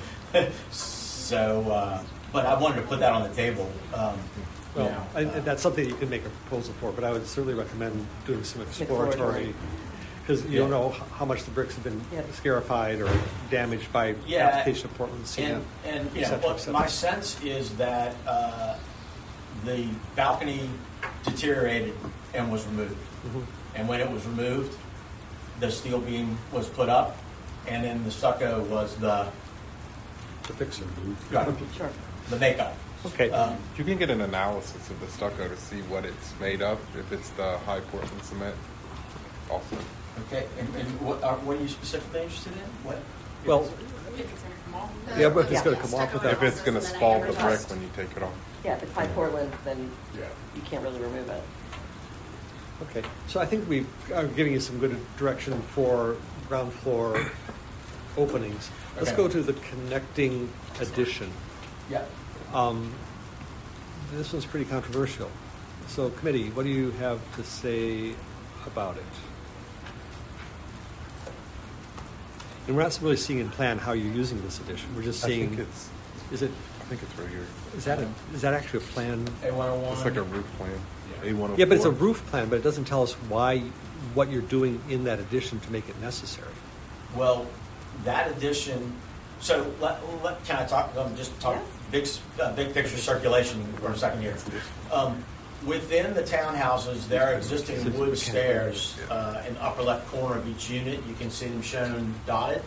so, uh, but I wanted to put that on the table. Um, Well, you know, and uh, and that's something you can make a proposal for, but I would certainly recommend doing some exploratory, Exploratory. because you don't Yeah. know h- how much the bricks have been Yep. scarified or damaged by Yeah, application of Portland cement. And, and you et know, cetera, et look, cetera. my sense is that uh, the balcony deteriorated and was removed. Mhm. And when it was removed, the steel beam was put up, and then the stucco was the The fixer. right, Sure. the makeup. Okay. Um, You can get an analysis of the stucco to see what it's made of, if it's the high Portland cement also. okay, and, and what, are, what are you specifically interested in? What? Well, If it's gonna come off. yeah, but if it's Yeah. going to come off with that. If it's gonna spall the brick when you take it off. Yeah, if it's high Portland, then Yeah. you can't really remove it. Okay, so I think we are giving you some good direction for ground floor openings. Let's Okay. go to the connecting addition. Yeah. Um, This one's pretty controversial. So committee, what do you have to say about it? And we're not really seeing in plan how you're using this addition. We're just I seeing, think it's, is it, I think it's right here. is that, a is that actually a plan? A one oh one. It's like a roof plan, A one oh four. Yeah, but it's a roof plan, but it doesn't tell us why, what you're doing in that addition to make it necessary. Well, that addition, so let, let, can I talk, um, just talk big, uh, big picture circulation for a second here. Um, within the townhouses, there are existing wood stairs uh, in the upper left corner of each unit. You can see them shown dotted.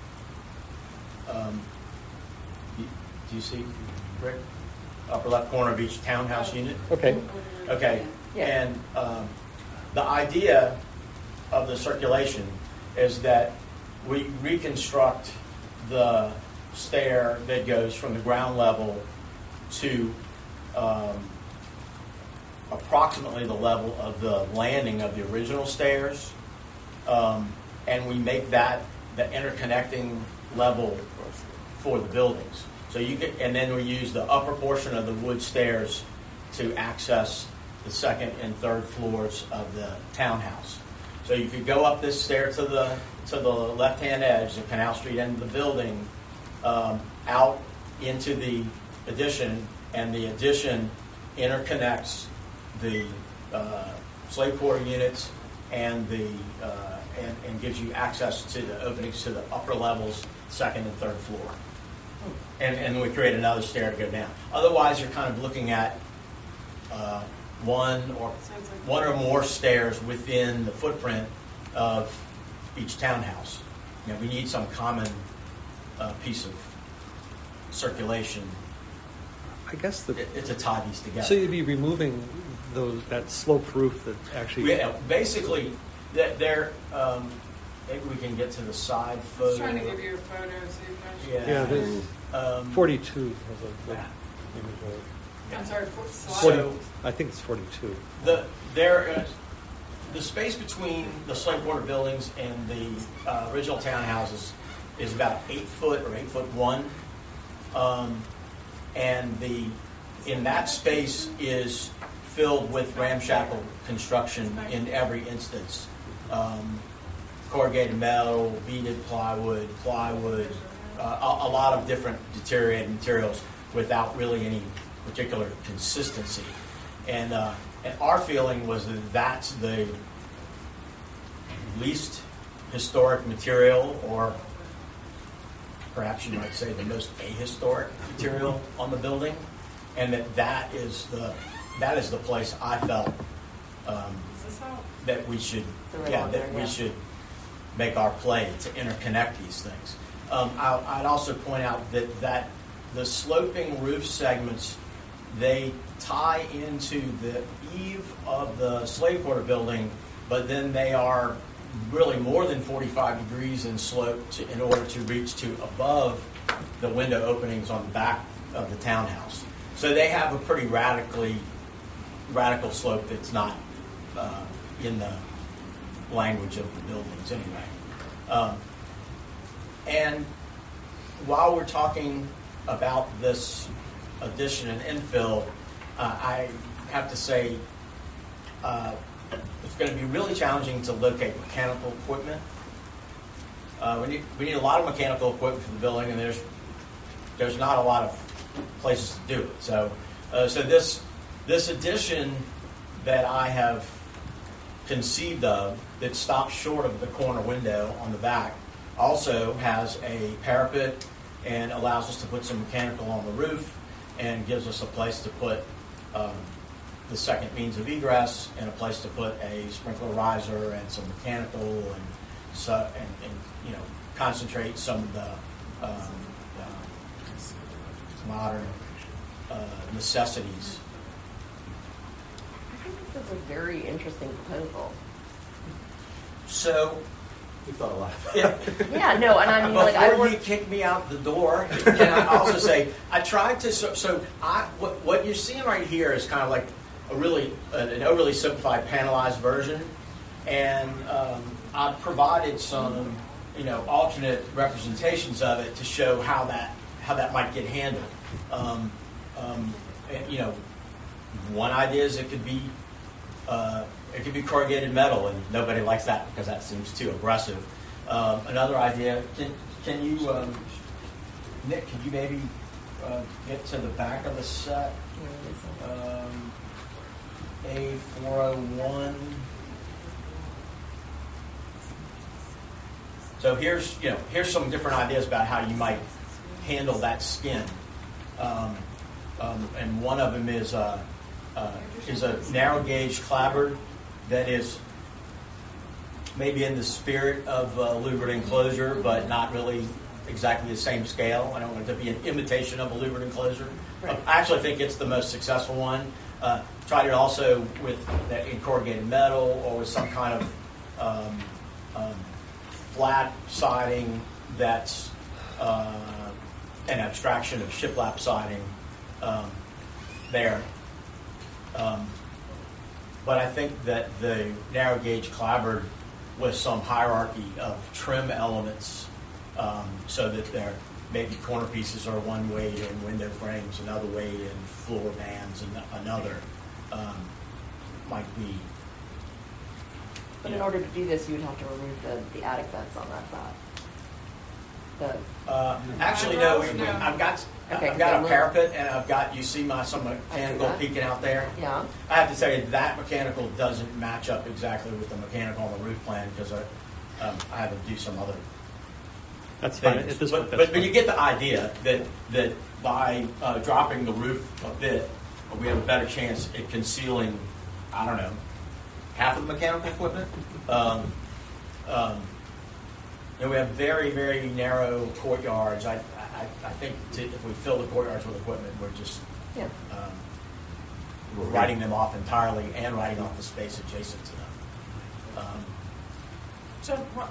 Um, you- do you see, Rick? Upper left corner of each townhouse unit? Okay. Okay, Yeah. and um, the idea of the circulation is that we reconstruct the stair that goes from the ground level to um, approximately the level of the landing of the original stairs, um, and we make that the interconnecting level for the buildings. So you get, and then we use the upper portion of the wood stairs to access the second and third floors of the townhouse. So you could go up this stair to the to the left-hand edge, the Canal Street end of the building, um, out into the addition, and the addition interconnects the uh, slave quarter units and the uh, and, and gives you access to the openings to the upper levels, second and third floor. And and we create another stair to go down. Otherwise, you're kind of looking at uh, one or one or more stairs within the footprint of each townhouse. You know, we need some common uh, piece of circulation. I guess the, It, it's to tie these together. so you'd be removing those, that sloped roof that actually. Yeah, basically, that they're. Um, maybe we can get to the side I photo. was trying to give you a photo so you guys. Yeah. Yeah, there's Um, forty-two has a good Yeah. image of it. I'm sorry, for slide. Forty, So- I think it's forty-two. The there, uh, the space between the slave quarter buildings and the uh, original townhouses is about eight foot or eight foot one, um, and the in that space is filled with ramshackle construction in every instance. Um, corrugated metal, beaded plywood, plywood, uh, a, a lot of different deteriorated materials without really any particular consistency. And, uh, and our feeling was that that's the least historic material, or perhaps you might say the most ahistoric material on the building, and that that is the that is the place I felt um, that we should yeah that we should make our play to interconnect these things. Um, I, I'd also point out that that the sloping roof segments, they tie into the eave of the slave quarter building, but then they are really more than forty-five degrees in slope to, in order to reach to above the window openings on the back of the townhouse. So they have a pretty radically radical slope that's not uh, in the language of the buildings anyway. Um, and while we're talking about this addition and infill, uh, I have to say uh, it's going to be really challenging to locate mechanical equipment. Uh, we need we need a lot of mechanical equipment for the building, and there's there's not a lot of places to do it. So, uh, so this this addition that I have conceived of that stops short of the corner window on the back also has a parapet and allows us to put some mechanical on the roof, and gives us a place to put um, the second means of egress, and a place to put a sprinkler riser and some mechanical, and so and, and you know concentrate some of the um, uh, modern uh, necessities. I think this is a very interesting proposal. So. We thought a lot. Yeah. Yeah, no, and I mean, like, I before work- you kick me out the door, can I also say I tried to. So, so I what, what you're seeing right here is kind of like a really an overly simplified panelized version, and um, I provided some you know alternate representations of it to show how that how that might get handled. Um, um, and, you know, one idea is it could be. Uh, It could be corrugated metal, and nobody likes that because that seems too aggressive. Um, another idea, can, can you, um, Nick, can you maybe uh, get to the back of the set? Um, A four oh one. So here's, you know, here's some different ideas about how you might handle that skin. Um, um, and one of them is, uh, uh, is a narrow gauge clapboard that is maybe in the spirit of uh, louvered enclosure, but not really exactly the same scale. I don't want it to be an imitation of a louvered enclosure. Right. I actually think it's the most successful one. Uh, tried it also with that in corrugated metal or with some kind of um, um, flat siding that's uh, an abstraction of shiplap siding um, there. Um, But I think that the narrow gauge clapboard with some hierarchy of trim elements, um, so that there maybe corner pieces are one weight and window frames another weight and floor bands and another, um, might be. But in order to do this, you would have to remove the, the attic vents on that side. The, Uh, actually, no. We, we, I've got Okay, I've got so a we'll- parapet, and I've got you see my some mechanical that. peeking out there. yeah. I have to tell you that mechanical doesn't match up exactly with the mechanical on the roof plan because I um, I had to do some other That's fine. things. At this but, point, but, that's but you fine. get the idea that that by uh, dropping the roof a bit, we have a better chance at concealing, I don't know, half of the mechanical equipment. Um, um, and we have very, very narrow courtyards. I, I, I think to, if we fill the courtyards with equipment, we're just Yeah. um, we're writing them off entirely and writing off the space adjacent to them. Um, So, wh-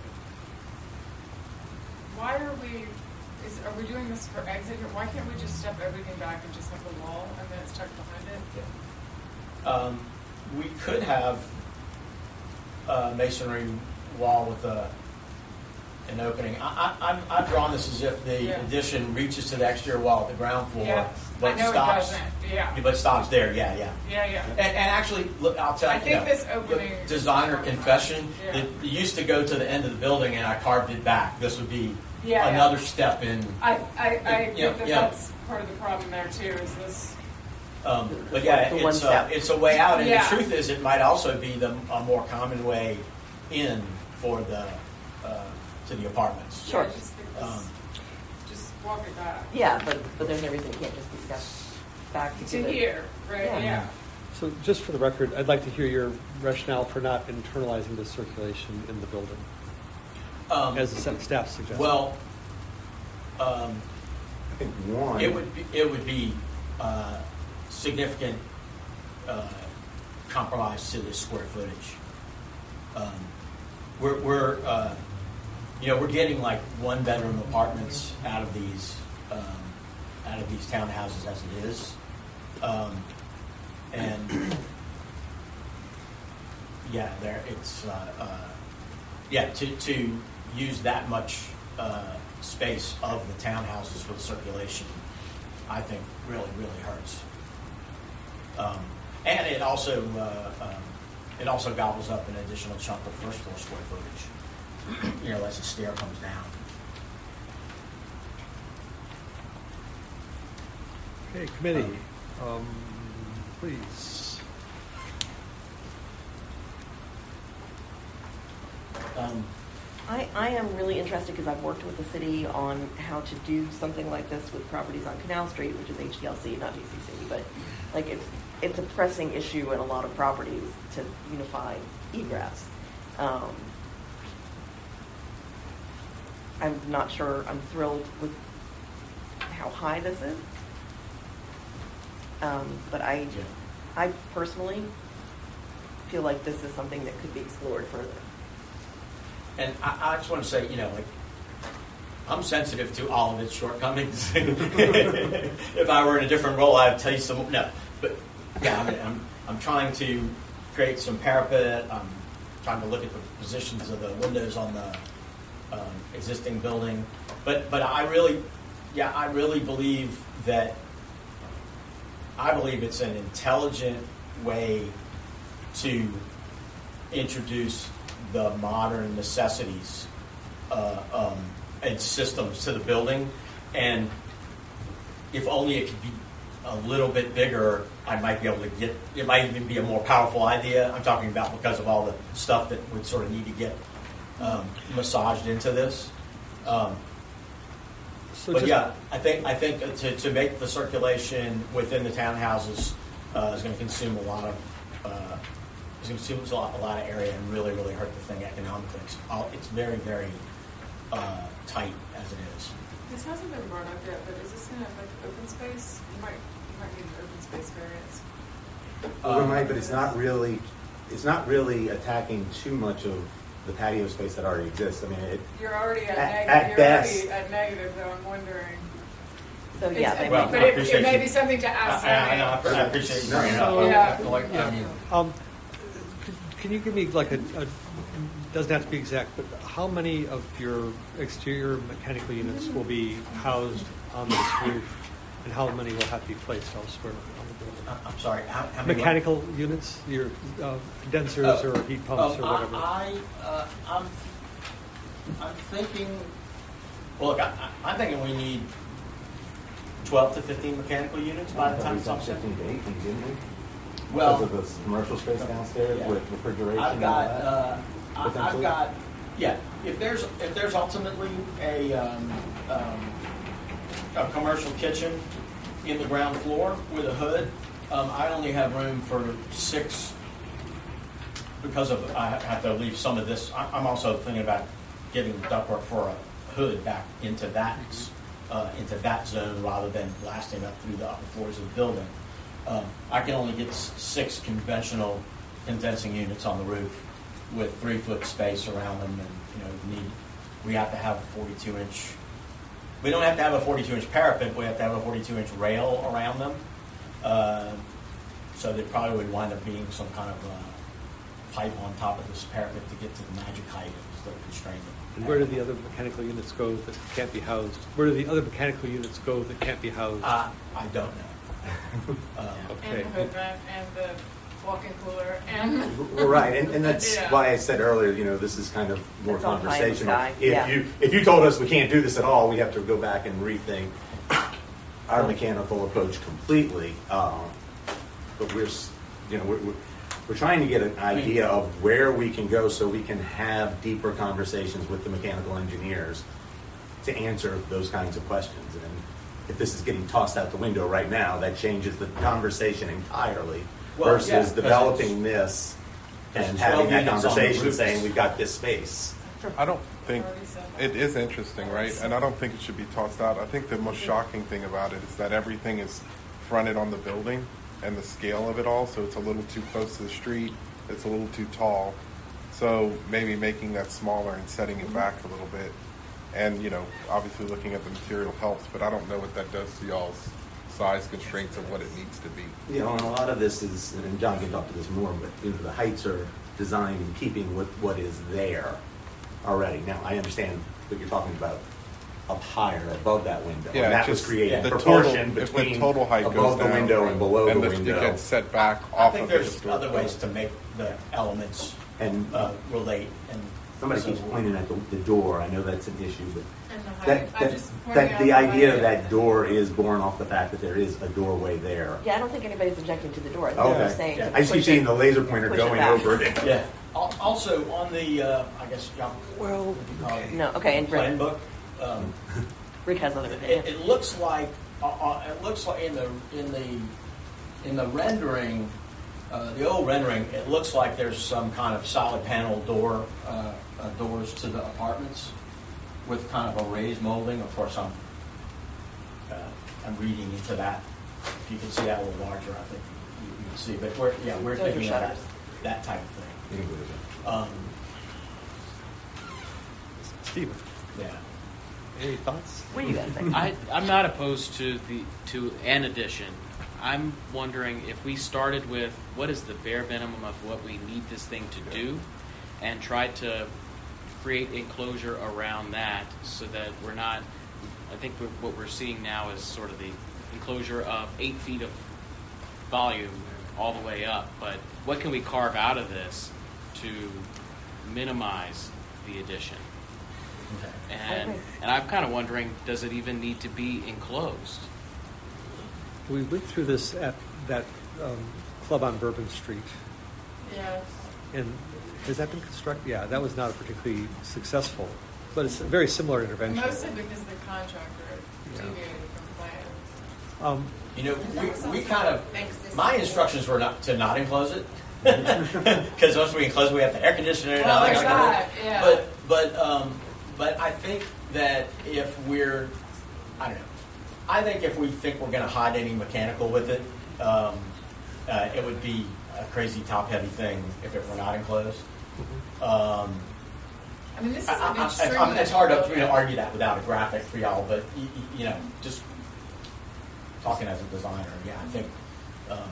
why are we, is, are we doing this for exit? Why can't we just step everything back and just have the wall and then it's tucked behind it? Um, we could have a masonry wall with a an opening. I, I, I'm- I've drawn this as if the Yeah. addition reaches to the exterior wall at the ground floor, Yeah. but I know it stops. doesn't. Yeah. But stops there. Yeah, yeah. Yeah, yeah. And, and actually, look, I'll tell I you. think you know, this opening- look, designer confession. Yeah. It used to go to the end of the building, and I carved it back. This would be Yeah, yeah. another step in. I, I, I think Yeah, that yeah. that's part of the problem there too, is this, Um, but yeah, The one it's a, step. it's a way out, and Yeah. the truth is, it might also be the a more common way in for the uh, to the apartments. Sure. I just think this, Um, just walk it back. Yeah, but, but there's no reason you can't just be stepped back to To give it. here, right, Yeah. yeah. So just for the record, I'd like to hear your rationale for not internalizing the circulation in the building, um, as the sa- staff suggested. well, um, I think one. it would be, it would be uh, significant uh, compromise to the square footage. Um, we're we're uh, you know we're getting like one bedroom apartments out of these um, out of these townhouses as it is, um, and yeah, there it's uh, uh, yeah to to use that much uh, space of the townhouses for the circulation, I think really really hurts. Um, and it also uh, um, it also gobbles up an additional chunk of first floor square footage. You know, as the stair comes down. Okay, committee, um, please. Um, I, I am really interested because I've worked with the city on how to do something like this with properties on Canal Street, which is H D L C, not G C C, but like it's it's a pressing issue in a lot of properties to unify egress. Um, I'm not sure I'm thrilled with how high this is, um, but I Yeah. I personally feel like this is something that could be explored further. And I, I just want to say, you know, like, I'm sensitive to all of its shortcomings. If I were in a different role, I'd tell you some. No, but yeah, I mean, I'm I'm trying to create some parapet. I'm trying to look at the positions of the windows on the um, existing building. But but I really, yeah, I really believe that. I believe it's an intelligent way to introduce the modern necessities uh, um, and systems to the building, and if only it could be a little bit bigger, I might be able to get. It might even be a more powerful idea. I'm talking about because of all the stuff that would sort of need to get um, massaged into this. Um, So but just- yeah, I think I think to, to make the circulation within the townhouses uh, is going to consume a lot of uh, is going to consume a lot, a lot of area and really really hurt the thing economically. It's, all, it's very very uh, tight as it is. This hasn't been brought up yet, but is this gonna affect open space? You might, you might need an open space variance. Well, we Um, might, but it's not really, it's not really attacking too much of the patio space that already exists. I mean, it, You're already at At- negative, at you're best- already at negative, though, I'm wondering. So yeah, It's- they Well, But I it, appreciate it may you. be something to ask. I, I, know, I Sammy. appreciate you No, bringing it no. up. Yeah. Like, I mean, Um, c- Can you give me like a, a, doesn't have to be exact, but how many of your exterior mechanical units will be housed on this roof, and how many will have to be placed elsewhere on the building? I- I'm sorry. How, how many Mechanical units, your uh, condensers Oh, or heat pumps um, or whatever? I, I, uh, I'm, I'm thinking. Well, look, I, I- I'm thinking we need twelve to fifteen mechanical units by the time it's all set. fifteen to eighteen, didn't we? Well, Because of the commercial space downstairs Yeah. with refrigeration I've and got, all that. uh, I- I've potentially? got, yeah. If there's if there's ultimately a um, um, a commercial kitchen in the ground floor with a hood, um, I only have room for six because of I have to leave some of this. I- I'm also thinking about getting ductwork for a hood back into that uh, into that zone rather than blasting up through the upper floors of the building. Um, I can only get s- six conventional condensing units on the roof with three foot space around them, and you know we need we have to have a forty-two inch. We don't have to have a forty-two inch parapet. We have to have a forty-two inch rail around them. Uh, so there probably would wind up being some kind of uh, pipe on top of this parapet to get to the magic height and still constrain it. And where do the other mechanical units go that can't be housed? Where do the other mechanical units go that can't be housed? Uh, I don't know. um, Okay. And the hood vent and the walk-in cooler and. Well, right, and, and that's Yeah. why I said earlier, you know, this is kind of more It's all pie in the conversational. sky, If yeah. you, if you told us we can't do this at all, we have to go back and rethink our mechanical approach completely. Um, But we're, s- you know, we're, we're, we're trying to get an idea of where we can go so we can have deeper conversations with the mechanical engineers to answer those kinds of questions. And if this is getting tossed out the window right now, that changes the conversation entirely Well, versus yeah, 'cause developing this there's and having that twelve units on the conversation roofs. saying we've got this space. I don't think, it is interesting, right? And I don't think it should be tossed out. I think the most shocking thing about it is that everything is fronted on the building and the scale of it all, so it's a little too close to the street, it's a little too tall. So maybe making that smaller and setting it back a little bit. And, you know, obviously looking at the material helps, but I don't know what that does to y'all's size constraints of what it needs to be. You know, and a lot of this is, and John can talk to this more, but you know, the heights are designed in keeping with what is there already. Now, I understand what you're talking about up higher above that window. Yeah, and that just was creating the proportion total- if the between total height above goes the down, window and below and the the- it window. gets set back I off think of the there's historic other ways building. to make the elements And uh, relate. And somebody so- keeps pointing at the, the door. I know that's an issue, but And the height. that, I'm that, just pointing that out the idea height. of that door is born off the fact that there is a doorway there. Yeah, I don't think anybody's objecting to the door. I think they're Okay. saying Yeah. to I just keep push seeing it- the laser pointer push it going back. over it. Yeah. Al- Also, on the, uh, I guess, y'all, Well, what do you call it? No, okay, and Plan Rick, book. Um, Rick has other It, opinion. it looks like uh, uh, it looks like in the in the in the rendering, uh, the old rendering, it looks like there's some kind of solid panel door uh, uh, doors to the apartments with kind of a raised molding. Of course, I'm uh, I'm reading into that. If you can see that a little larger, I think you, you can see. But we're yeah we're Those are thinking of that, shutters. that type of thing. Anyway, Um, Stephen, yeah. any thoughts? What do you guys think? I, I'm not opposed to the to an addition. I'm wondering if we started with what is the bare minimum of what we need this thing to do, and tried to create enclosure around that so that we're not. I think we're, what we're seeing now is sort of the enclosure of eight feet of volume all the way up. But what can we carve out of this to minimize the addition? Okay. And agree. and I'm kind of wondering, does it even need to be enclosed? We went through this at that um, club on Bourbon Street, Yes. and has that been constructed? Yeah, that was not a particularly successful, but it's a very similar intervention. Mostly because the contractor Yeah. deviated from plans. Um, You know, we, we kind of, Makes this- my instructions were not to not enclose it. Because once we enclose it, we have the air conditioner and all Well, that there's kind of that, yeah. But, but, um, but I think that if we're, I don't know, I think if we think we're going to hide any mechanical with it, um, uh, it would be a crazy top-heavy thing if it were not enclosed. Um, I mean, this is I- an I- I- extremely. I mean, it's hard to you know, argue that without a graphic for y'all, but y- y- you know, just talking as a designer, yeah, I think um,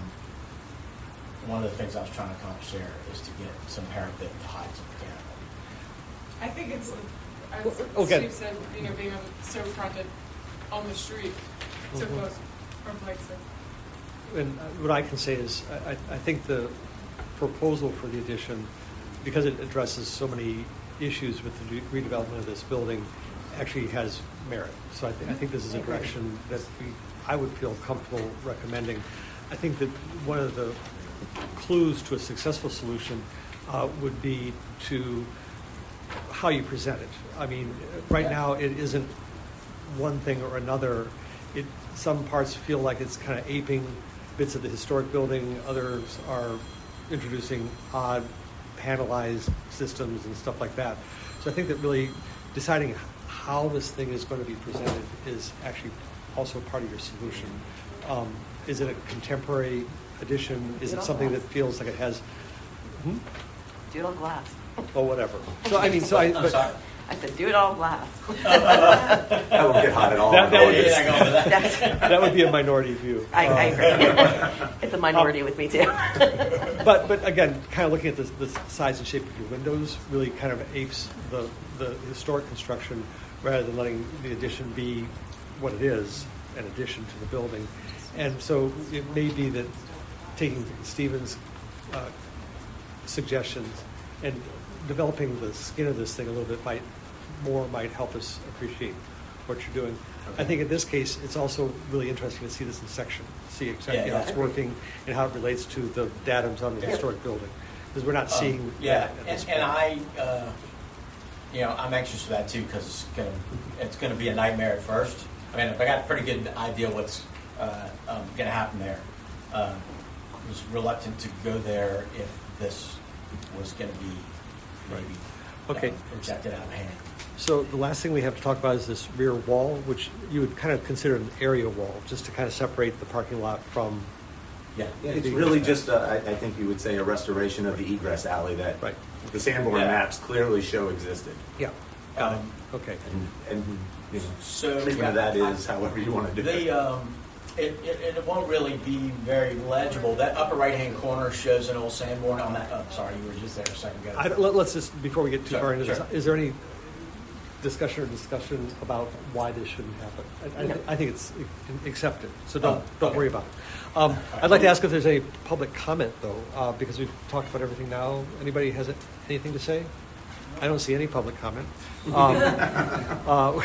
one of the things I was trying to accomplish there is to get some parapet to hide some mechanical. I think it's, as Well, okay. Steve said, you know, being so fronted on the street, so Mhm. close from Plakston. And what I can say is, I, I think the proposal for the addition, because it addresses so many issues with the redevelopment of this building, actually has merit. So I, th- I think this is a direction that we, I would feel comfortable recommending. I think that one of the clues to a successful solution uh, would be to how you present it. I mean, right now it isn't one thing or another. It, some parts feel like it's kind of aping bits of the historic building. Others are introducing odd panelized systems and stuff like that. So I think that really deciding how this thing is going to be presented is actually also part of your solution. Um, is it a contemporary edition? Is Do it it on something glass. that feels like it has, hmm? Do it on glass. or whatever? So I mean, so I, I'm but, sorry. I said, do it all glass. That won't get hot at all. That- that would- Yeah, I go with that. That's, That would be a minority view. I, I agree. It's a minority with me too. But but again, kind of looking at the, the size and shape of your windows really kind of apes the, the historic construction rather than letting the addition be what it is, an addition to the building. And so it may be that taking Stephen's uh, suggestions and developing the skin of this thing a little bit might more might help us appreciate what you're doing. Okay. I think in this case, it's also really interesting to see this in section, see exactly Yeah, how it's yeah. working and how it relates to the datums on the Yeah. historic building. Because we're not seeing Um, yeah, that at this and, and point. I, uh, you know, I'm anxious for that too because it's gonna it's gonna be a nightmare at first. I mean, I got a pretty good idea what's uh, um, gonna happen there. Um, was reluctant to go there if this was gonna be maybe Okay. uh, projected out of hand. So the last thing we have to talk about is this rear wall, which you would kind of consider an area wall, just to kind of separate the parking lot from. Yeah, Yeah, it's really just, a, I, I think you would say, a restoration of the egress alley that Right. the Sanborn Yeah. maps clearly show existed. Yeah. Got Um, it. Okay. And, and you know, So treatment of yeah, that I- is however you want to do The it. um, it, it, it won't really be very legible. That upper right hand corner shows an old Sanborn on that. Oh, sorry, you were just there a second ago. I don't, let, let's just, before we get too Sure, far into sure. this, is there any discussion or discussion about why this shouldn't happen? I, I, No. I think it's accepted, so don't, Oh, don't okay. worry about it. Um, I'd like to ask if there's any public comment, though, uh, because we've talked about everything now. Anybody has it- anything to say? I don't see any public comment. Um, uh,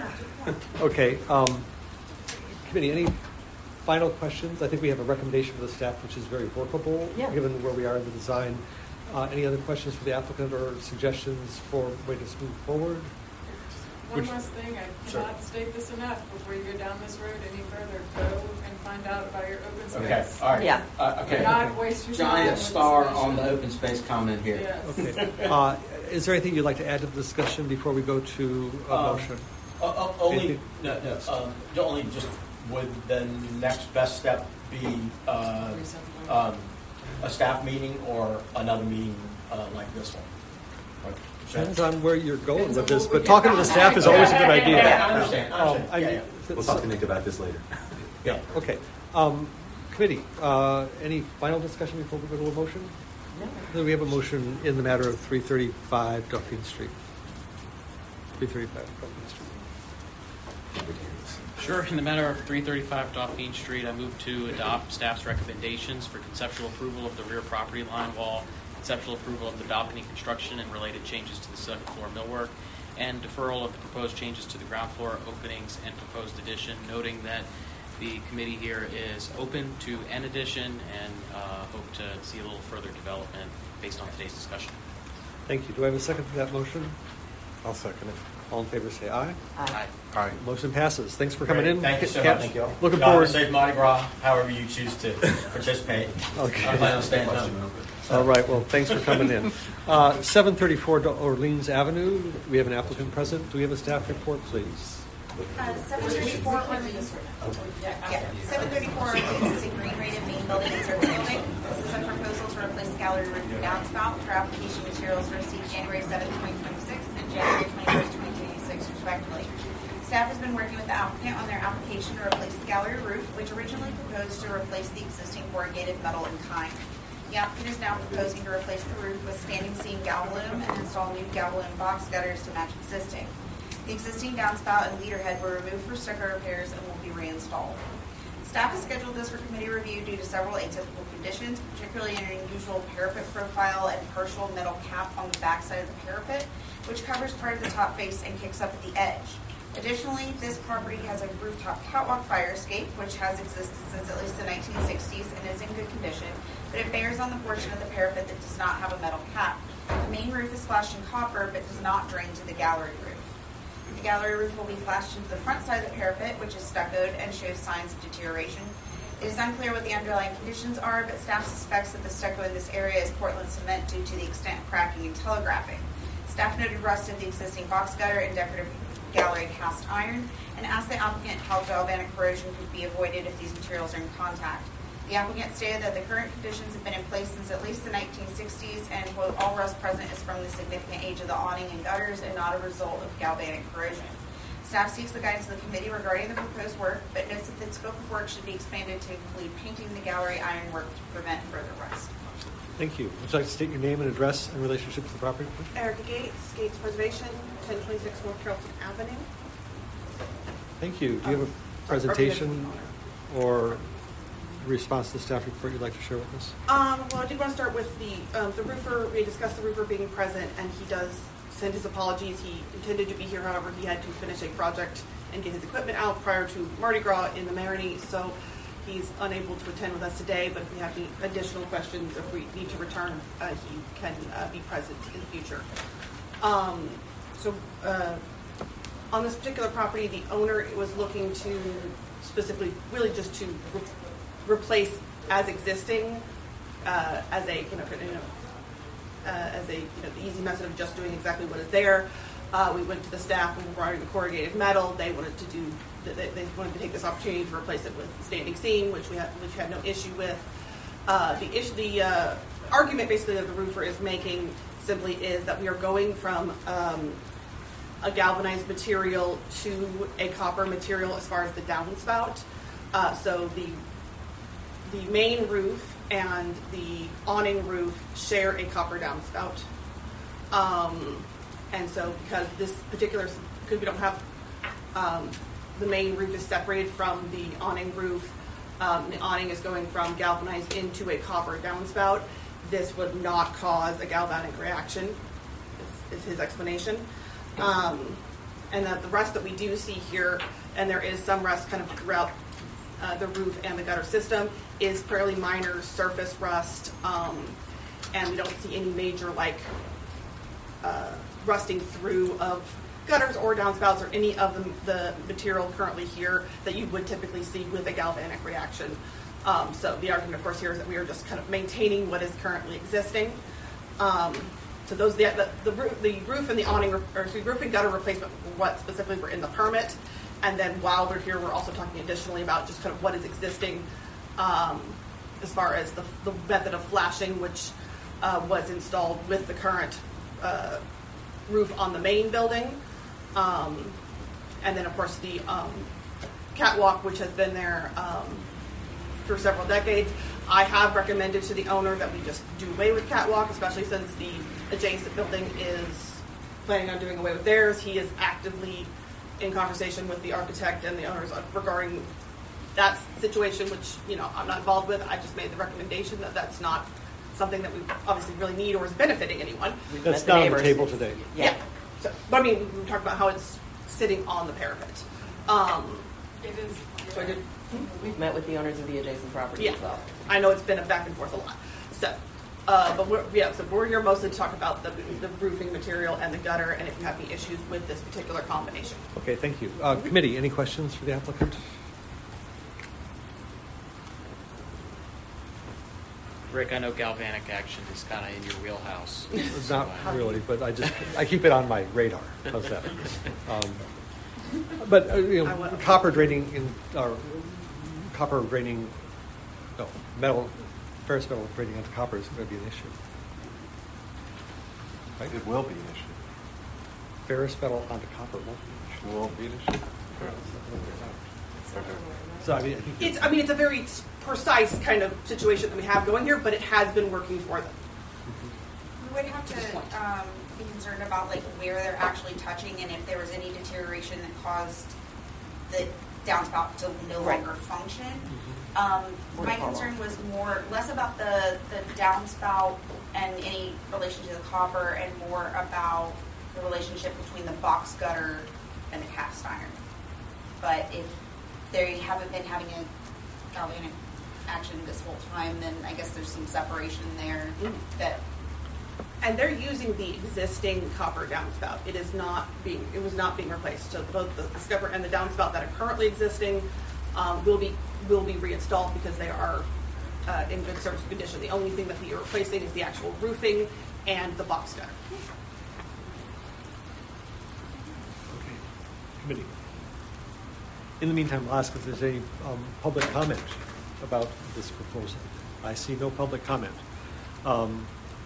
okay. Um, committee, any final questions? I think we have a recommendation for the staff, which is very workable, Yeah. given where we are in the design. Uh, any other questions for the applicant or suggestions for way to move forward? One Which- last thing, I Sure. cannot state this enough, before you go down this road any further, go and find out about your open space. Okay, all right. Yeah. Uh, okay. Do not waste your time. Giant with star this on the issue. open space comment here. Yes. Okay. Uh, is there anything you'd like to add to the discussion before we go to a Um, motion? Uh, uh, only, Anything? no, no, um, the only just would the next best step be uh, um, a staff meeting or another meeting uh, like this one? Or- Depends on where you're going Depends with on this, what we but get talking to the done. staff is always a good Yeah, idea. yeah, I understand, I Um, understand. I Yeah, mean, yeah. th- We'll talk to Nick about this later. Yeah, okay. Um, committee, uh, any final discussion before we go to a motion? Then we have a motion in the matter of three thirty-five Dauphine Street. three thirty-five Dauphine Street. Sure. In the matter of three thirty-five Dauphine Street, I move to adopt staff's recommendations for conceptual approval of the rear property line wall, conceptual approval of the balcony construction and related changes to the second floor millwork, and deferral of the proposed changes to the ground floor openings and proposed addition, noting that the committee here is open to an addition and uh, hope to see a little further development based on today's discussion. Thank you. Do I have a second to that motion? I'll second it. All in favor, say aye. Aye. Aye. Motion passes. Thanks for coming Great. in. Thank you so Ken- much. Thank you all. Looking Y'all have a forward. safe Mardi Gras, however you choose to participate. Okay. I plan on staying home. All right, well, thanks for coming in. Uh, seven thirty-four Orleans Avenue, we have an applicant present. Do we have a staff report, please? Uh, seven thirty-four Orleans. Yeah, seven thirty-four Orleans is a green rated main building and service building. This is a proposal to replace gallery roof and downspout for application materials received January seventh, twenty twenty-six and January twenty-first, twenty twenty-six respectively. Staff has been working with the applicant on their application to replace the gallery roof, which originally proposed to replace the existing corrugated metal in kind. The applicant is now proposing to replace the roof with standing seam galvalume and install new galvalume box gutters to match existing. The existing downspout and leader head were removed for stucco repairs and will be reinstalled. Staff has scheduled this for committee review due to several atypical conditions, particularly an unusual parapet profile and partial metal cap on the backside of the parapet, which covers part of the top face and kicks up at the edge. Additionally, this property has a rooftop catwalk fire escape, which has existed since at least the nineteen sixties and is in good condition, but it bears on the portion of the parapet that does not have a metal cap. The main roof is flashed in copper, but does not drain to the gallery roof. The gallery roof will be flashed into the front side of the parapet, which is stuccoed and shows signs of deterioration. It is unclear what the underlying conditions are, but staff suspects that the stucco in this area is Portland cement due to the extent of cracking and telegraphing. Staff noted rust of the existing box gutter and decorative gallery cast iron, and asked the applicant how galvanic corrosion could be avoided if these materials are in contact. The applicant stated that the current conditions have been in place since at least the nineteen sixties, and quote, all rust present is from the significant age of the awning and gutters and not a result of galvanic corrosion. Staff seeks the guidance of the committee regarding the proposed work, but notes that the scope of work should be expanded to include painting the gallery ironwork to prevent further rust. Thank you. Would you like to state your name and address and relationship to the property, please? Erica Gates, Gates Preservation, ten twenty-six North Carrollton Avenue. Thank you. Do you have a presentation or response to the staff report you'd like to share with us? Um, well, I did want to start with the um, the roofer. We discussed the roofer being present, and he does send his apologies. He intended to be here, however, he had to finish a project and get his equipment out prior to Mardi Gras in the Marigny, so he's unable to attend with us today. But if we have any additional questions, if we need to return, uh, he can uh, be present in the future. Um, so, uh, on this particular property, the owner was looking to specifically, really just to re- replace as existing, uh, as a you know, you know uh, as a you know the easy method of just doing exactly what is there. Uh, we went to the staff and regarding the corrugated metal, they wanted to do they, they wanted to take this opportunity to replace it with standing seam, which we had which we had no issue with. Uh, the issue, the uh, argument basically that the roofer is making simply is that we are going from um, a galvanized material to a copper material as far as the downspout. Uh, so the the main roof and the awning roof share a copper downspout. Um, and so because this particular, because we don't have, um, the main roof is separated from the awning roof, um, the awning is going from galvanized into a copper downspout, this would not cause a galvanic reaction, is, is his explanation. Um, and that the rust that we do see here, and there is some rust kind of throughout uh, the roof and the gutter system, is fairly minor surface rust, um, and we don't see any major like uh, rusting through of gutters or downspouts or any of the, the material currently here that you would typically see with a galvanic reaction. Um, so the argument, of course, here is that we are just kind of maintaining what is currently existing. Um, So those the the, the, roof, the roof and the awning, or the roof and gutter replacement, what specifically were in the permit, and then while we're here, we're also talking additionally about just kind of what is existing, um, as far as the, the method of flashing, which uh, was installed with the current uh, roof on the main building, um, and then of course the um, catwalk, which has been there um, for several decades. I have recommended to the owner that we just do away with catwalk, especially since the adjacent building is planning on doing away with theirs. He is actively in conversation with the architect and the owners regarding that situation, which, you know, I'm not involved with. I just made the recommendation that that's not something that we obviously really need or is benefiting anyone. That's not on the table today. Yeah. yeah. So, but I mean, we talked about how it's sitting on the parapet. Um, it is. So I did. We've met with the owners of the adjacent property yeah. as well. I know it's been a back and forth a lot. So, uh, but we're, yeah, so we're here mostly to talk about the, the roofing material and the gutter, and if you have any issues with this particular combination. Okay, thank you. Uh, committee, any questions for the applicant? Rick, I know galvanic action is kind of in your wheelhouse. Not really, but I just I keep it on my radar. How's that? Um, but uh, you know, copper draining in or copper draining, no metal, ferrous metal draining into copper is going to be an issue. Right? It will be an issue. Ferrous metal onto copper won't be an issue. Will be an issue. Okay. So I mean, I think it's I mean it's a very precise kind of situation that we have going here, but it has been working for them. We would have to um, be concerned about like where they're actually touching and if there was any deterioration that caused the downspout to no Right. longer function. Mm-hmm. Um, Or my to fall concern off. was more less about the, the downspout and any relation to the copper, and more about the relationship between the box gutter and the cast iron. But if they haven't been having a galvanic action this whole time, then I guess there's some separation there Mhm. that. And they're using the existing copper downspout. It is not being it was not being replaced. So both the, the scupper and the downspout that are currently existing um, will be will be reinstalled because they are uh, in good service condition. The only thing that you're replacing is the actual roofing and the box gutter. okay. Committee. In the meantime, I'll ask if there's any um, public comment about this proposal? I see no public comment. Um,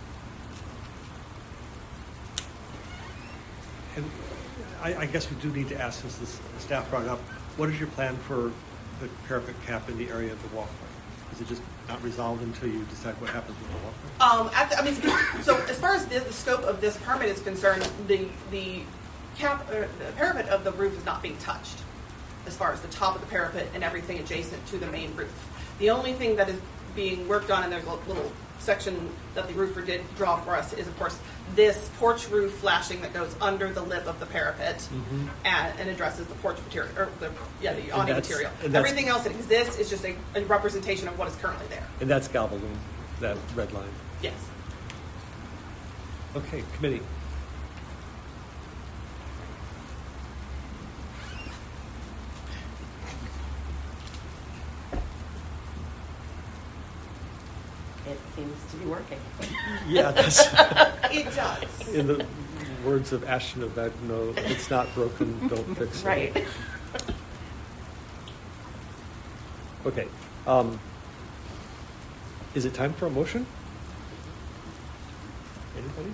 and I, I guess we do need to ask, since the staff brought it up, what is your plan for the parapet cap in the area of the walkway? Is it just not resolved until you decide what happens with the walkway? Um, at the, I mean, so as far as the, the scope of this permit is concerned, the the cap, uh, the parapet of the roof is not being touched. As far as the top of the parapet and everything adjacent to the main roof, the only thing that is being worked on, and there's a little section that the roofer did draw for us, is of course this porch roof flashing that goes under the lip of the parapet Mm-hmm. and, and addresses the porch material, or the yeah the And awning that's- material. and that's- Everything else that exists is just a, a representation of what is currently there. And that's Galveston, that red line. Yes. Okay, committee. It seems to be working. Yeah, that's It does. in the words of Ashton Avegno, if it's not broken, don't fix it. Right. Okay. Um, is it time for a motion? Anybody?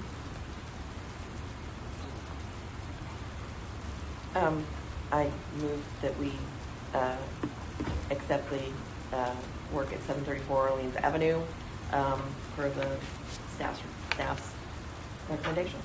Um, I move that we uh, accept the uh, work at seven thirty-four Orleans Avenue um, for the staff's, staff's recommendation.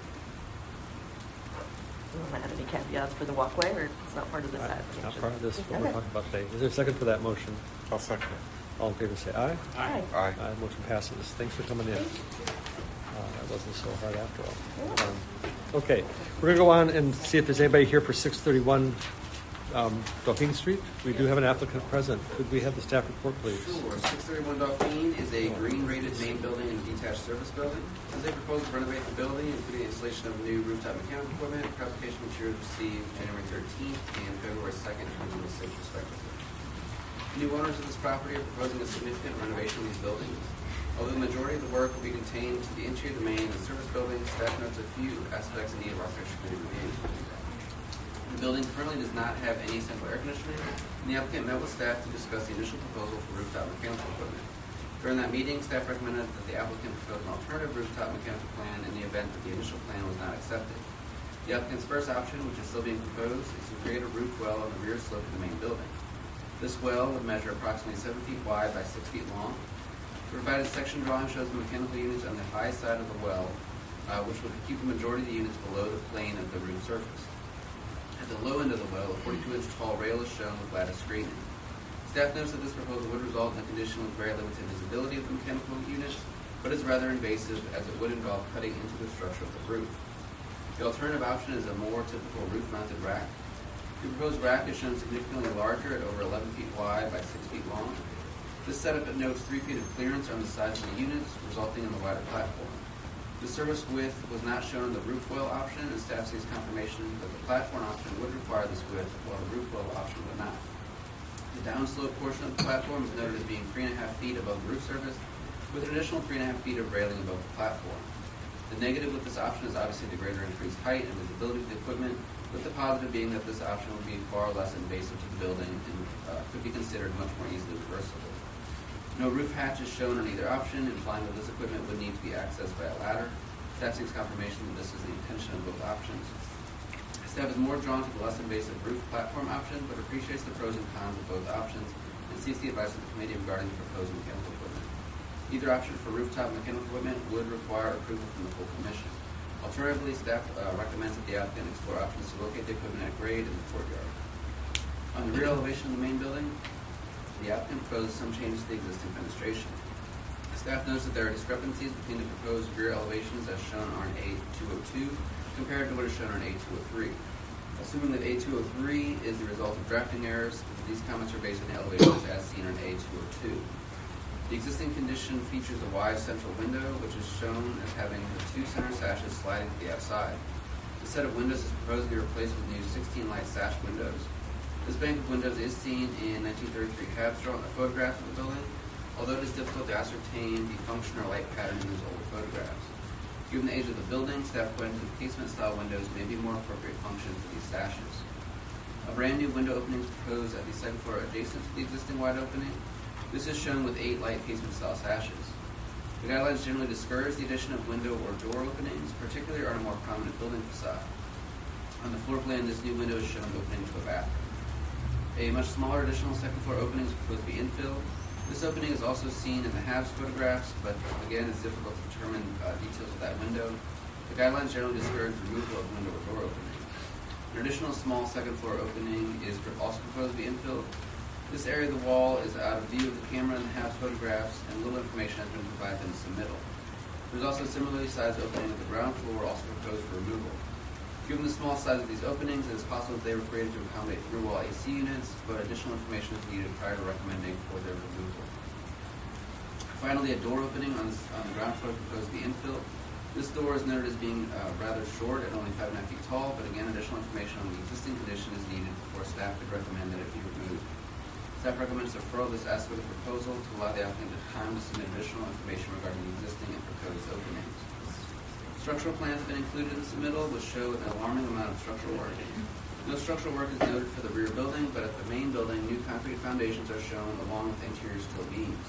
Do you want to add any caveats for the walkway, or it's not part of this Uh, application? Not part of this, what we're Okay. talking about today. Is there a second for that motion? I'll second it. All in favor, say aye. Aye. Aye. Aye, motion passes. Thanks for coming in. Uh, That wasn't so hard after all. Um, Okay, we're going to go on and see if there's anybody here for six thirty-one um, Dauphine Street. We do have an applicant present. Could we have the staff report, please? Sure. six thirty-one Dauphine is a green-rated main building and detached service building. As they propose to renovate the building, including installation of new rooftop mechanical equipment, application materials received January thirteenth and February second, twenty twenty-six, respectively. New owners of this property are proposing a significant renovation of these buildings. Although the majority of the work will be contained to the interior of the main and service building, staff notes a few aspects in need of architecture committee review. The building currently does not have any central air conditioning, and the applicant met with staff to discuss the initial proposal for rooftop mechanical equipment. During that meeting, staff recommended that the applicant propose an alternative rooftop mechanical plan in the event that the initial plan was not accepted. The applicant's first option, which is still being proposed, is to create a roof well on the rear slope of the main building. This well would measure approximately seven feet wide by six feet long. The provided section drawing shows the mechanical units on the high side of the well, uh, which would keep the majority of the units below the plane of the roof surface. At the low end of the well, a forty-two inch tall rail is shown with lattice screening. Staff notes that this proposal would result in a condition with very limited visibility of the mechanical units, but is rather invasive as it would involve cutting into the structure of the roof. The alternative option is a more typical roof-mounted rack. The proposed rack is shown significantly larger at over eleven feet wide by six feet long. This setup notes three feet of clearance on the sides of the units, resulting in the wider platform. The service width was not shown in the roof well option, and staff seeks confirmation that the platform option would require this width, while the roof well option would not. The downslope portion of the platform is noted as being three and a half feet above the roof surface, with an additional three and a half feet of railing above the platform. The negative with this option is obviously the greater increased height and visibility of the equipment, with the positive being that this option would be far less invasive to the building and uh, could be considered much more easily reversible. No roof hatch is shown on either option, implying that this equipment would need to be accessed by a ladder. Staff seeks confirmation that this is the intention of both options. Staff is more drawn to the less invasive roof platform option, but appreciates the pros and cons of both options and seeks the advice of the committee regarding the proposed mechanical equipment. Either option for rooftop mechanical equipment would require approval from the full commission. Alternatively, staff uh, recommends that the applicant explore options to locate the equipment at grade in the courtyard. On the rear elevation of the main building, the applicant proposes some changes to the existing fenestration. Staff notes that there are discrepancies between the proposed rear elevations as shown on A two oh two compared to what is shown on A two oh three. Assuming that A two oh three is the result of drafting errors, these comments are based on the elevations as seen on A two oh two. The existing condition features a wide central window, which is shown as having the two center sashes sliding to the outside. The set of windows is proposed to be replaced with new sixteen light sash windows. This bank of windows is seen in nineteen thirty-three cabs drawn photographs of the building, although it is difficult to ascertain the function or light pattern in these older photographs. Given the age of the building, staff plans that casement-style windows may be more appropriate function for these sashes. A brand new window opening is proposed at the second floor adjacent to the existing wide opening. This is shown with eight light casement style sashes. The guidelines generally discourage the addition of window or door openings, particularly on a more prominent building facade. On the floor plan, this new window is shown opening to a bathroom. A much smaller additional second floor opening is proposed to be infilled. This opening is also seen in the Habs photographs, but again, it's difficult to determine uh, details of that window. The guidelines generally discourage removal of window or door opening. An additional small second floor opening is also proposed to be infilled. This area of the wall is out of view of the camera in the Habs photographs, and little information has been provided in the submittal. There's also a similarly sized opening at the ground floor, also proposed for removal. Given the small size of these openings, it is possible that they were created to accommodate through-wall A C units, but additional information is needed prior to recommending for their removal. Finally, a door opening on, this, on the ground floor is proposed to be infilled. This door is noted as being uh, rather short at only five and a half feet tall, but again, additional information on the existing condition is needed before staff could recommend that it be removed. Staff recommends deferral of this aspect of the proposal to allow the applicant the time to submit additional information regarding the existing and proposed openings. Structural plans have been included in the submittal, which show an alarming amount of structural work. No structural work is noted for the rear building, but at the main building, new concrete foundations are shown along with interior steel beams.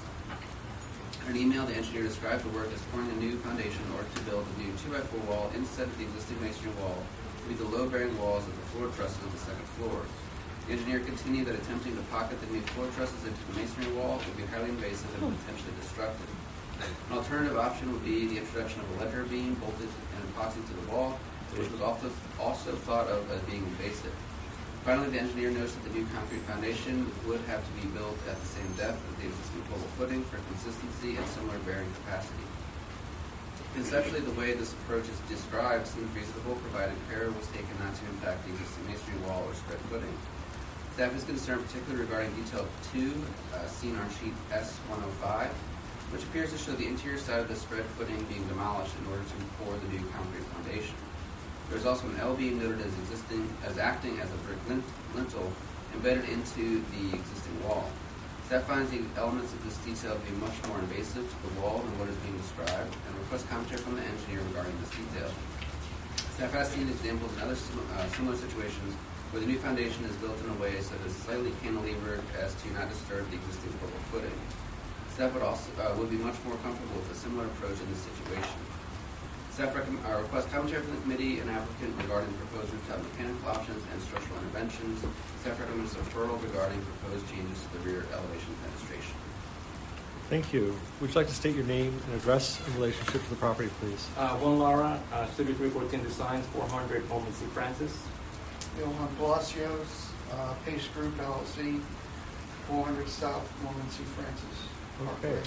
In an email, the engineer described the work as pouring a new foundation in order to build a new two by four wall instead of the existing masonry wall to be the load-bearing walls of the floor trusses of the second floor. The engineer continued that attempting to pocket the new floor trusses into the masonry wall would be highly invasive and potentially destructive. An alternative option would be the introduction of a ledger beam bolted and epoxy to the wall, which was also, also thought of as being invasive. Finally, the engineer notes that the new concrete foundation would have to be built at the same depth as the existing global footing for consistency and similar bearing capacity. Conceptually, the way this approach is described seems reasonable, provided care was taken not to impact the existing masonry wall or spread footing. Staff is concerned particularly regarding detail two, uh, seen on sheet S one oh five, which appears to show the interior side of the spread footing being demolished in order to pour the new concrete foundation. There is also an L beam noted as existing as acting as a brick lintel embedded into the existing wall. Staff finds the elements of this detail to be much more invasive to the wall than what is being described, and requests commentary from the engineer regarding this detail. Staff has seen examples in other sim uh, similar situations where the new foundation is built in a way so that it is slightly cantilevered as to not disturb the existing global footing. Staff would also uh, would be much more comfortable with a similar approach in this situation. Staff uh, request commentary from the committee and applicant regarding the proposed rooftop mechanical options and structural interventions. Staff recommends deferral regarding proposed changes to the rear elevation fenestration. Thank you. Would you like to state your name and address in relationship to the property, please? Uh, Juan Lara, uh, thirty-three fourteen Designs, four hundred Norman C. Francis. Johan Palacios, uh, Pace Group L L C, four hundred South Norman C. Francis. Okay.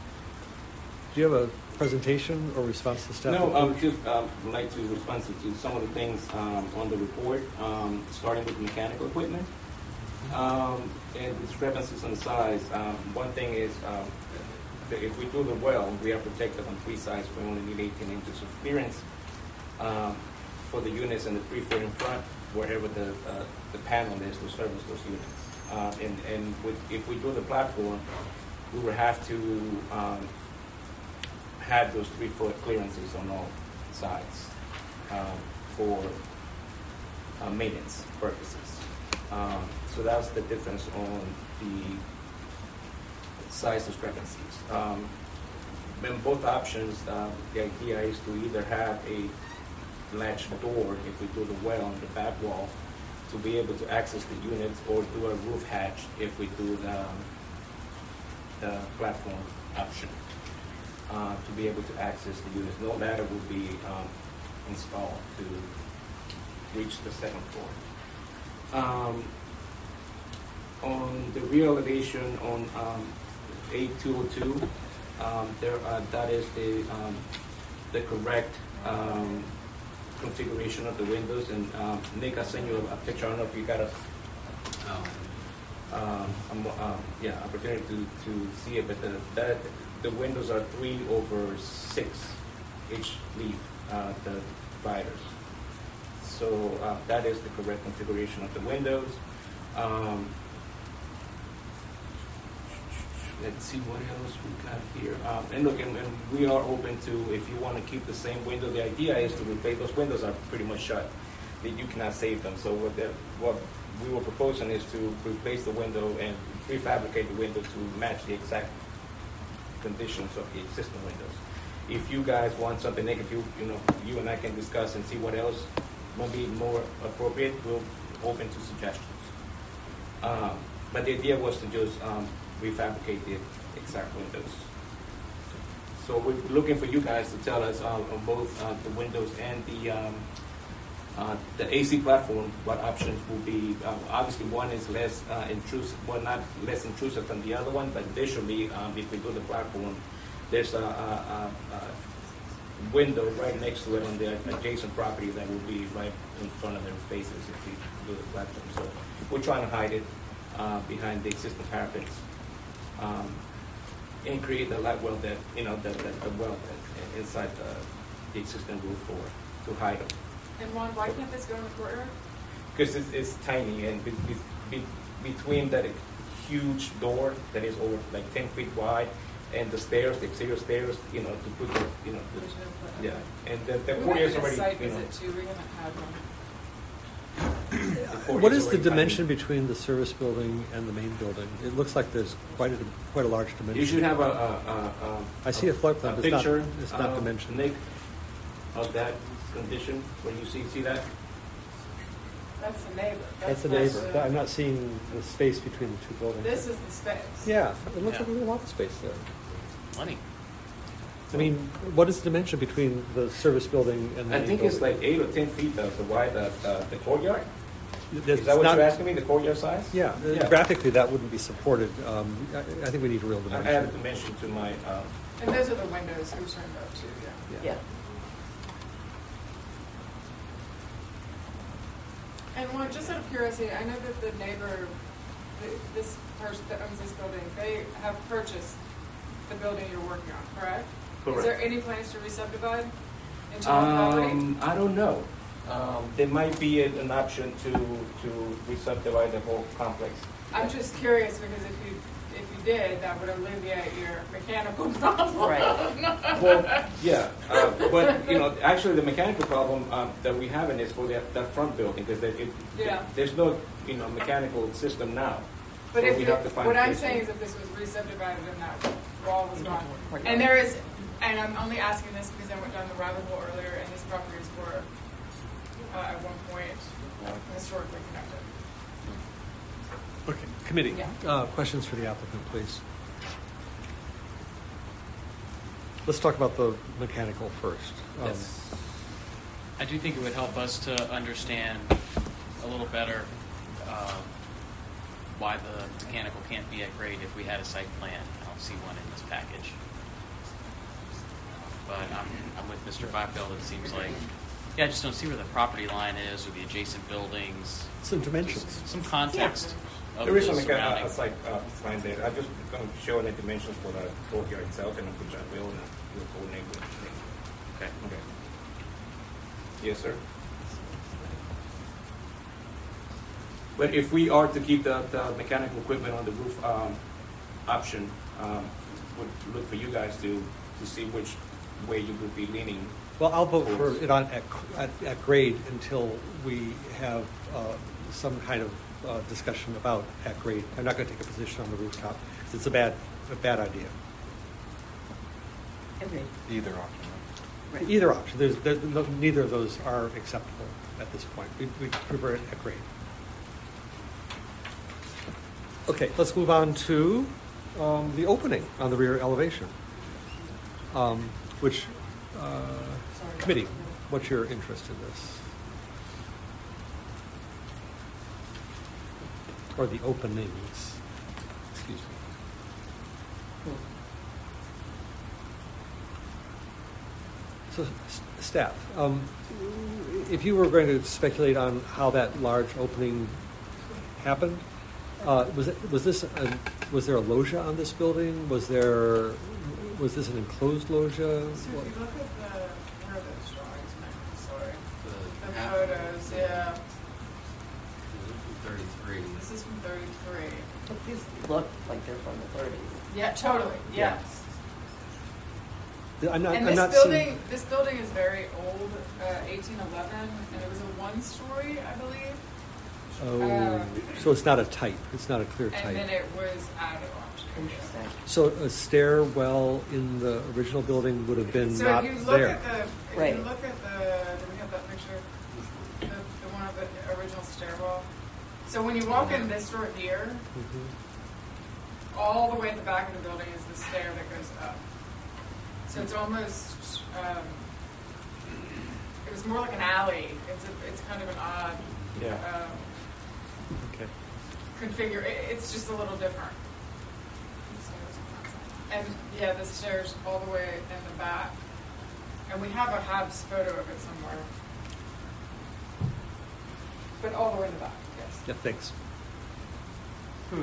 Do you have a presentation or response to staff? No, I would just um, like to respond to some of the things um, on the report, um, starting with mechanical equipment. Um, and discrepancies in size. Um, one thing is, um, if we do the well, we have to take the complete size. We only need eighteen inches of clearance um, for the units and the three foot in front, wherever the uh, the panel is to service those units. Uh, and and with, if we do the platform, we would have to um, have those three foot clearances on all sides um, for uh, maintenance purposes. Um, so that's the difference on the size discrepancies. Um, in both options, um, the idea is to either have a latch door if we do the well on the back wall to be able to access the units, or do a roof hatch if we do the, um, the platform option uh, to be able to access the units. No ladder will be um, installed to reach the second floor. Um, on the rear elevation on um, A two oh two, um, there uh, that is the um, the correct um, configuration of the windows. And um, Nick, I sent you a, a picture. I don't know if you got a um, um, um, yeah opportunity to, to see it, but the that the windows are three over six each leaf, uh, the dividers. So uh, that is the correct configuration of the windows. Um, let's see what else we got here. Um, and look, and, and we are open to, if you want to keep the same window, the idea is to replace those windows are pretty much shut. that you cannot save them. So what the, what we were proposing is to replace the window and prefabricate the window to match the exact conditions of the existing windows. If you guys want something, like if you you know you and I can discuss and see what else might be more appropriate, we'll open to suggestions. Um, but the idea was to just um, refabricate the exact windows. So we're looking for you guys to tell us um, on both uh, the windows and the um, uh, the A C platform what options will be. Um, obviously, one is less uh, intrusive, well, not less intrusive than the other one, but additionally, um, if we do the platform, there's a, a, a, a window right next to it on the adjacent property that will be right in front of their faces if we do the platform. So we're trying to hide it uh, behind the existing parapets. Um, and create the light well that, you know, the, the, the well that inside the, the existing roof for, to hide them. And Juan, why can't this go in the courtyard? Because it's, it's tiny and be, be, be, between that huge door that is over like ten feet wide and the stairs, the exterior stairs, you know, to put the, you know, the, yeah. And the, the We courtyard is went to the already, site you know. visit too, we haven't had one. What is the dimension between the service building and the main building? It looks like there's quite a quite a large dimension. You should have a, a, a, a I see a floor plan, a but it's not, picture, it's not uh, dimensioned. Nick, of that condition when you see see that. That's the neighbor. That's the neighbor. I'm not seeing the space between the two buildings. This is the space. Yeah, it looks Yeah. like there's a lot of space there. Plenty. I mean, what is the dimension between the service building and the I main think it's building? like eight or ten feet of the wide uh, uh, the courtyard. That's Is that what not- you're asking me? The courtyard size? Yeah, uh, graphically that wouldn't be supported. Um, I, I think we need a real I dimension. added a dimension to my. Uh, And those are the windows we turned up to, yeah. Yeah. And one, just out of curiosity, I know that the neighbor, the- this person that owns this building, they have purchased the building you're working on, correct? Correct. Is there any plans to re-subdivide into one property? um, I don't know. Um, there might be a, an option to to re-subdivide the whole complex. I'm just curious because if you, if you did, that would alleviate your mechanical problem. Right. Well, yeah, uh, but you know, actually, the mechanical problem um, that we have in is for that, that front building because it, Yeah. there's no you know mechanical system now. But So if, we you- have to find what a I'm place saying to- is if this was re-subdivided and that wall was gone. Right. And there is, and I'm only asking this because I went down the rabbit hole earlier and these properties were, uh, at one point, historically connected. Okay, committee. Yeah. Uh, questions for the applicant, please. Let's talk about the mechanical first. Um, Yes. I do think it would help us to understand a little better uh, why the mechanical can't be at grade if we had a site plan. I don't see one in this package. But I'm, I'm with Mister Byfield. It seems like, yeah, I just don't see where the property line is or the adjacent buildings. Some dimensions. Just some context of There is the some mechanical surrounding. uh, site uh, line there. I'm just going to show the dimensions for the courtyard itself and which I will and we'll coordinate with. Okay. Okay. Yes, sir. But if we are to keep the, the mechanical equipment on the roof um, option, um, would look for you guys to, to see which way you would be leaning. Well, I'll vote for it on at, at, at grade until we have uh, some kind of uh, discussion about at grade. I'm not going to take a position on the rooftop. It's a bad, a bad idea. Agreed. Either option. Right. Either option. There's, there, no, neither of those are acceptable at this point. We, we prefer it at grade. Okay, let's move on to um, the opening on the rear elevation, um, which uh, committee, what's your interest in this? Or the openings, excuse me. So, s- staff, um, if you were going to speculate on how that large opening happened, uh, was it, was this a, was there a loggia on this building? Was there was this an enclosed loggia? So if you look at the, where are those drawings, man? Sorry. The photos, yeah. thirty-three. This is from thirty-three. But these look like they're from the thirties. Yeah, totally, Yeah. yes. I'm not. And I'm this not building, seeing. this building is very old, uh, eighteen eleven, and it was a one one story, I believe. Oh, Um, so it's not a type, it's not a clear And then type. it was added on. Interesting. So a stairwell in the original building would have been So not if you look there. at the, if Right. you look at the, do we have that picture? The, the one of the original stairwell. So when you walk in this door here, Mhm. all the way at the back of the building is the stair that goes up. So it's almost, um, it was more like an alley. It's a, it's kind of an odd Yeah. um, Okay. configure. It, it's just a little different. And yeah, the stairs all the way in the back. And we have a Habs photo of it somewhere. But all the way in the back, yes. Yeah, thanks. Hmm.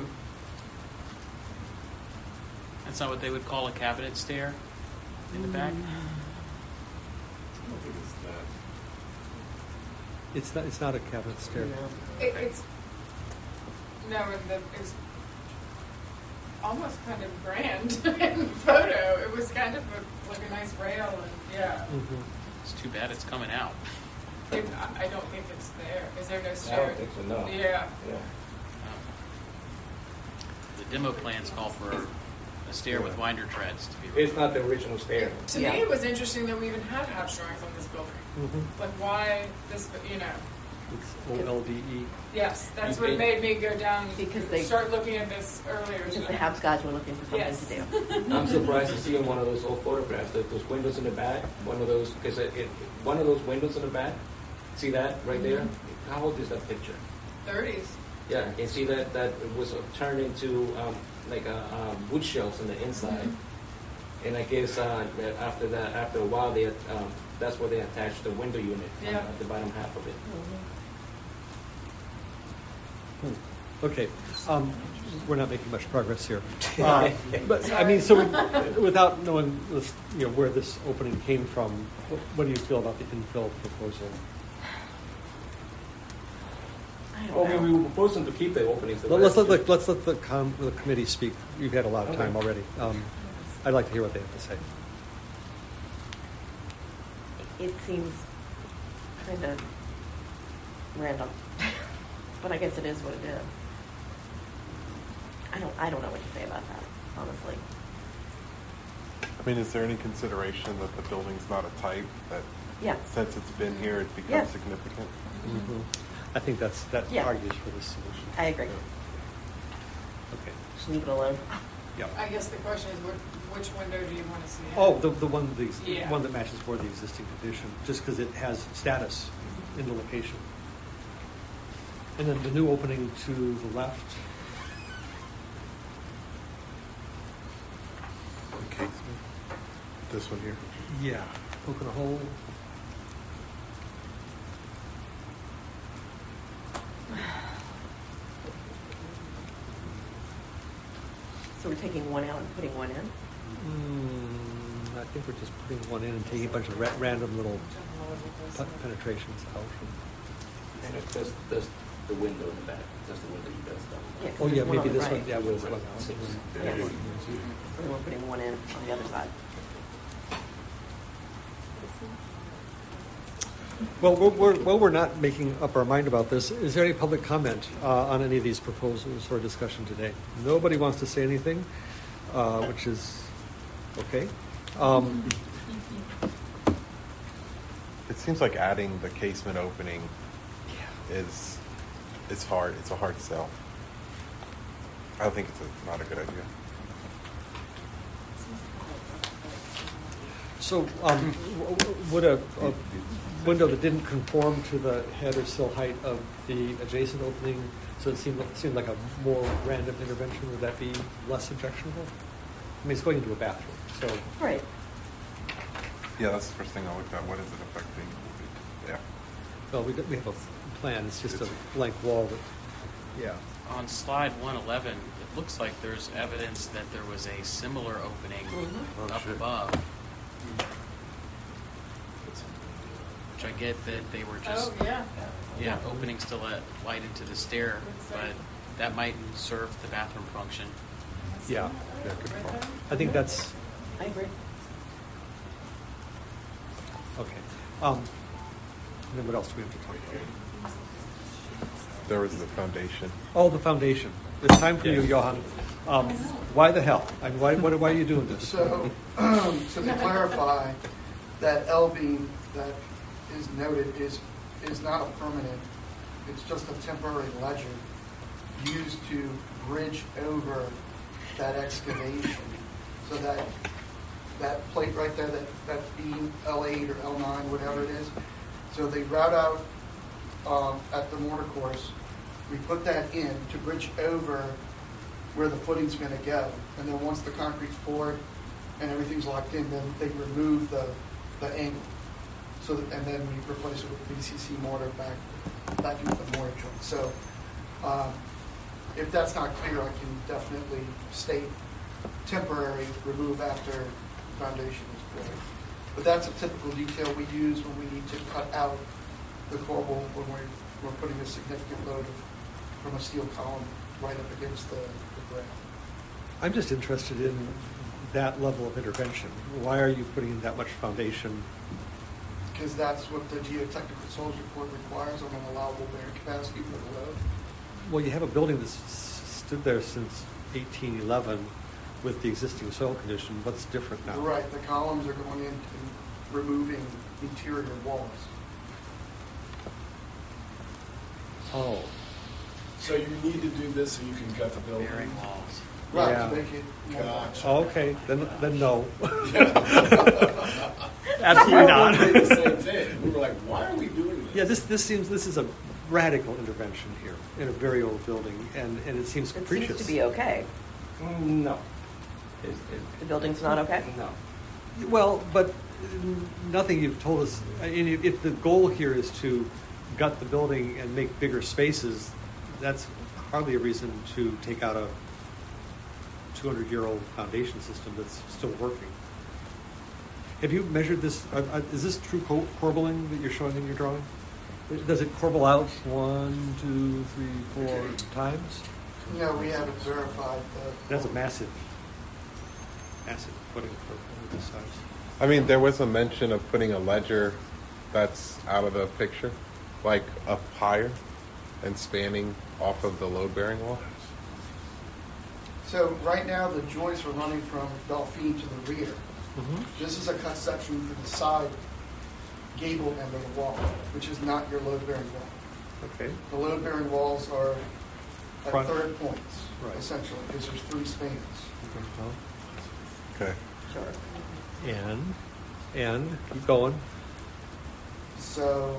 That's not what they would call a cabinet stair in the back? It's not, it's not a cabinet stair. It, it's, no, and the, it's almost kind of grand in the photo. It was kind of a, like a nice rail and, yeah. Mhm. It's too bad it's coming out. It, I I don't think it's there. Is there no I stair? don't think so, no. Yeah. Yeah. The demo plans call for a stair with winder treads to be. It's not the original stair. To Yeah. me, it was interesting that we even had Habs drawings on this building. Mhm. Like, why this, you know. It's O L D E. Yes, that's You what think- made me go down, Because they- start looking at this earlier Because the today. Habs guys were looking for something Yes. to do. I'm surprised to see in one of those old photographs that those windows in the back, one of those, because it, it, one of those windows in the back, see that right there? How old is that picture? thirties. Yeah, you see that that it was turned into um, like a um, wood shelves on the inside, and I guess uh, that after that, after a while, they had, um, that's where they attached the window unit on Yeah. uh, the bottom half of it. Hmm. Okay, um, we're not making much progress here. Uh, But, I mean, so without knowing, this, you know, where this opening came from, what, what do you feel about the infill proposal? I don't Well, know. we we were proposing to keep the openings. the Let- Let's let, rest- the- let's let the com, the committee speak. You've had a lot of time Okay. already. Um, I'd like to hear what they have to say. It seems kind of random, but I guess it is what it is. I don't, I don't know what to say about that, honestly. I mean, is there any consideration that the building's not a type, that Yeah. since it's been here, it becomes Yeah. significant? Mhm. I think that's, that Yeah. argues for this solution. I agree. Okay. Just leave it alone. Yeah. I guess the question is, what, which window do you want to see? Oh, the, the one, the Yeah. one that matches for the existing condition, just because it has status in the location. And then the new opening to the left. Okay. This one here. Yeah. Poking a hole. So we're taking one out and putting one in? Mm, I think we're just putting one in and taking a bunch of ra- random little pe- penetrations out. And it's just, just the window in the back, just the window you guys done. Yeah, 'cause Oh, yeah, there's one maybe on the this one, right. yeah, we'll one out. Six. Yes. And we're putting one in on the other side. Well, we're, we're, well, we're not making up our mind about this. Is there any public comment uh, on any of these proposals or discussion today? Nobody wants to say anything, uh, which is okay. Um, It seems like adding the casement opening is, it's hard, it's a hard sell. I think it's a, not a good idea. so, um, w- w- would a, a window that didn't conform to the head or sill height of the adjacent opening, so it seemed, seemed like a more random intervention, would that be less objectionable? I mean, it's going into a bathroom, so. Right. Yeah, that's the first thing I looked at. What is it affecting? Yeah. Well, we, we have a plan, it's just a blank wall that, yeah. On slide one eleven, it looks like there's evidence that there was a similar opening Mhm. Oh, up shit. above. Which I get that they were just, Oh, yeah. yeah, openings to let light into the stair, but that might serve the bathroom function. Yeah, Yeah, good Right point. there? I think that's, I agree. okay. Um, And then what else do we have to talk about? There was the foundation. Oh, the foundation. It's time for you, Johan. Um, why the hell? I mean, why, why, why are you doing this? So, um, so to clarify, that L beam that is noted is is not a permanent. It's just a temporary ledger used to bridge over that excavation. So that that plate right there, that, that beam, L eight or L nine, whatever it is. So they route out um, at the mortar course. We put that in to bridge over where the footing's going to go. And then once the concrete's poured and everything's locked in, then they remove the, the angle. So that, and then we replace it with the B C C mortar back, back into the mortar joint. So um, if that's not clear, I can definitely state temporary remove after foundation is poured. But that's a typical detail we use when we need to cut out the corbel when we're, we're putting a significant load of, from a steel column right up against the, the ground. I'm just interested in that level of intervention. Why are you putting in that much foundation? Because that's what the geotechnical soils report requires on an allowable bearing capacity for the load. Well, you have a building that's stood there since eighteen eleven with the existing soil condition. What's different now? Right, the columns are going in and removing interior walls. Oh. So you need to do this so you can gut the building. Bearing walls. Right, Yeah. to make it more Gotcha. Oh, okay, then then no. Absolutely Absolutely not. We did the same thing. We were like, why are we doing this? Yeah, this this seems this is a radical intervention here in a very old building, and, and it seems It capricious. seems to be okay. Mm, No. Is- is- The building's not okay? No. Well, but mm, nothing you've told us. I mean, if- if the goal here is to gut the building and make bigger spaces, that's hardly a reason to take out a two hundred year old foundation system that's still working. Have you measured this? Uh, uh, is this true cor- corbelling that you're showing in your drawing? Does it corbel out one, two, three, four times? No, we haven't verified the. That's a massive, massive footing for for this size. I mean, there was a mention of putting a ledger that's out of the picture, like up higher and spanning off of the load-bearing wall. So right now, the joists are running from Delphine to the rear. Mm-hmm. This is a cut section for the side gable end of the wall, which is not your load-bearing wall. Okay. The load-bearing walls are at Front. third points, Right. essentially, because there's three spans. Okay. Sure. And, and, keep going. So,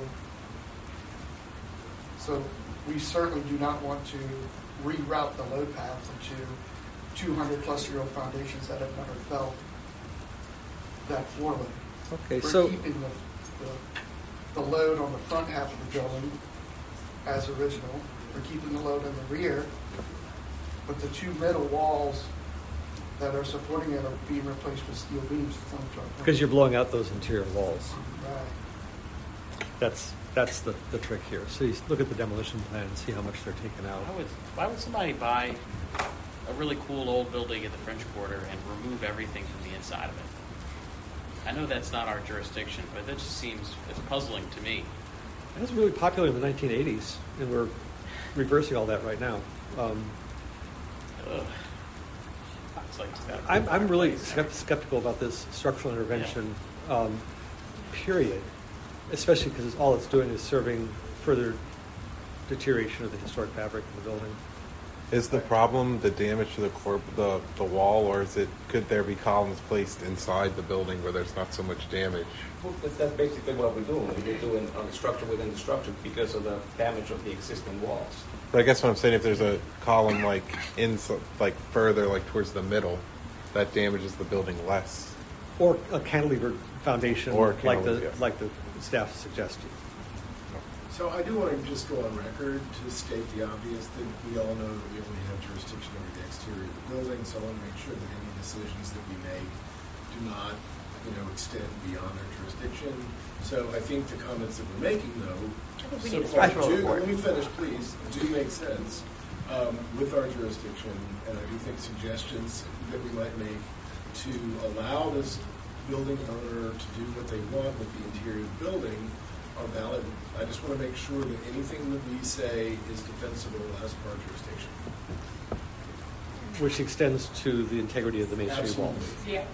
so we certainly do not want to reroute the load path into two hundred plus year old foundations that have never felt that floor load. Okay, We're so, keeping the, the, the load on the front half of the building as original. We're keeping the load in the rear, but the two middle walls that are supporting it are being replaced with steel beams. because you're blowing out those interior walls. Right. That's, that's the, the trick here. So you look at the demolition plan and see how much they're taking out. Why would, why would somebody buy a really cool old building in the French Quarter and remove everything from the inside of it? I know that's not our jurisdiction, but that just seems it's puzzling to me. It was really popular in the nineteen eighties, and we're reversing all that right now. Um, Ugh. It's like it's gotta be I'm, I'm really fireplace. skept- skeptical about this structural intervention, um, period, especially because all it's doing is serving further deterioration of the historic fabric of the building. Is the problem the damage to the corp, the, the wall, or is it, could there be columns placed inside the building where there's not so much damage? Well, that's, that's basically what we're doing. We're doing on the structure within the structure because of the damage of the existing walls. But I guess what I'm saying, if there's a column like in, like further, like towards the middle, that damages the building less. Or a cantilever foundation, Or a like the cantilever, yeah. like the staff suggested. So I do want to just go on record to state the obvious that we all know that we only have jurisdiction over the exterior of the building, so I want to make sure that any decisions that we make do not, you know, extend beyond our jurisdiction. So I think the comments that we're making, though, we so need a far structural do, report. let me finish, please, do make sense um, with our jurisdiction, and I do think suggestions that we might make to allow this building owner to do what they want with the interior of the building are valid. I just want to make sure that anything that we say is defensible as per our jurisdiction. Which extends to the integrity of the masonry Absolutely. walls. Yeah.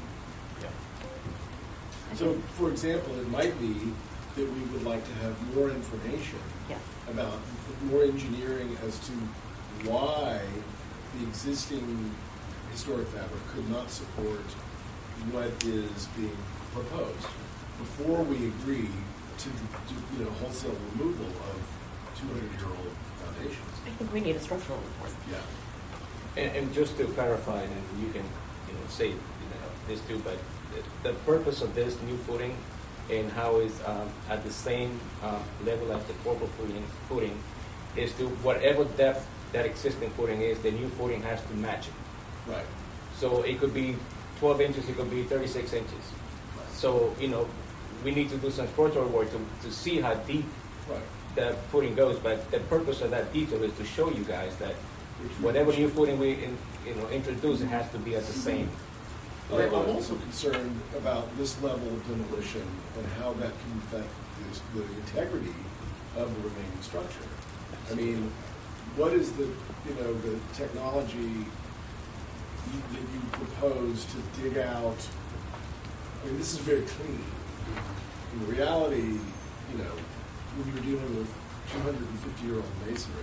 So, for example, it might be that we would like to have more information Yeah. about, more engineering as to why the existing historic fabric could not support what is being proposed before we agree to, to you know, wholesale removal of two hundred year old foundations. I think we need a structural report. Yeah. And, and just to clarify, and you can, you know, say, you know, this too, but the, the purpose of this new footing and how it's um, at the same um, level as the corporate footing, footing is to whatever depth that existing footing is, the new footing has to match it. Right. So it could be twelve inches, it could be thirty-six inches. Right. So, you know, we need to do some exploratory work to, to see how deep Right. the footing goes, but the purpose of that detail is to show you guys that whatever new footing we in, you know introduce, it has to be at the same I'm level. also concerned about this level of demolition and how that can affect this, the integrity of the remaining structure. I mean, what is the, you know, the technology you, that you propose to dig out? I mean, this is very clean. In reality, you know, when you're dealing with two hundred fifty year old masonry,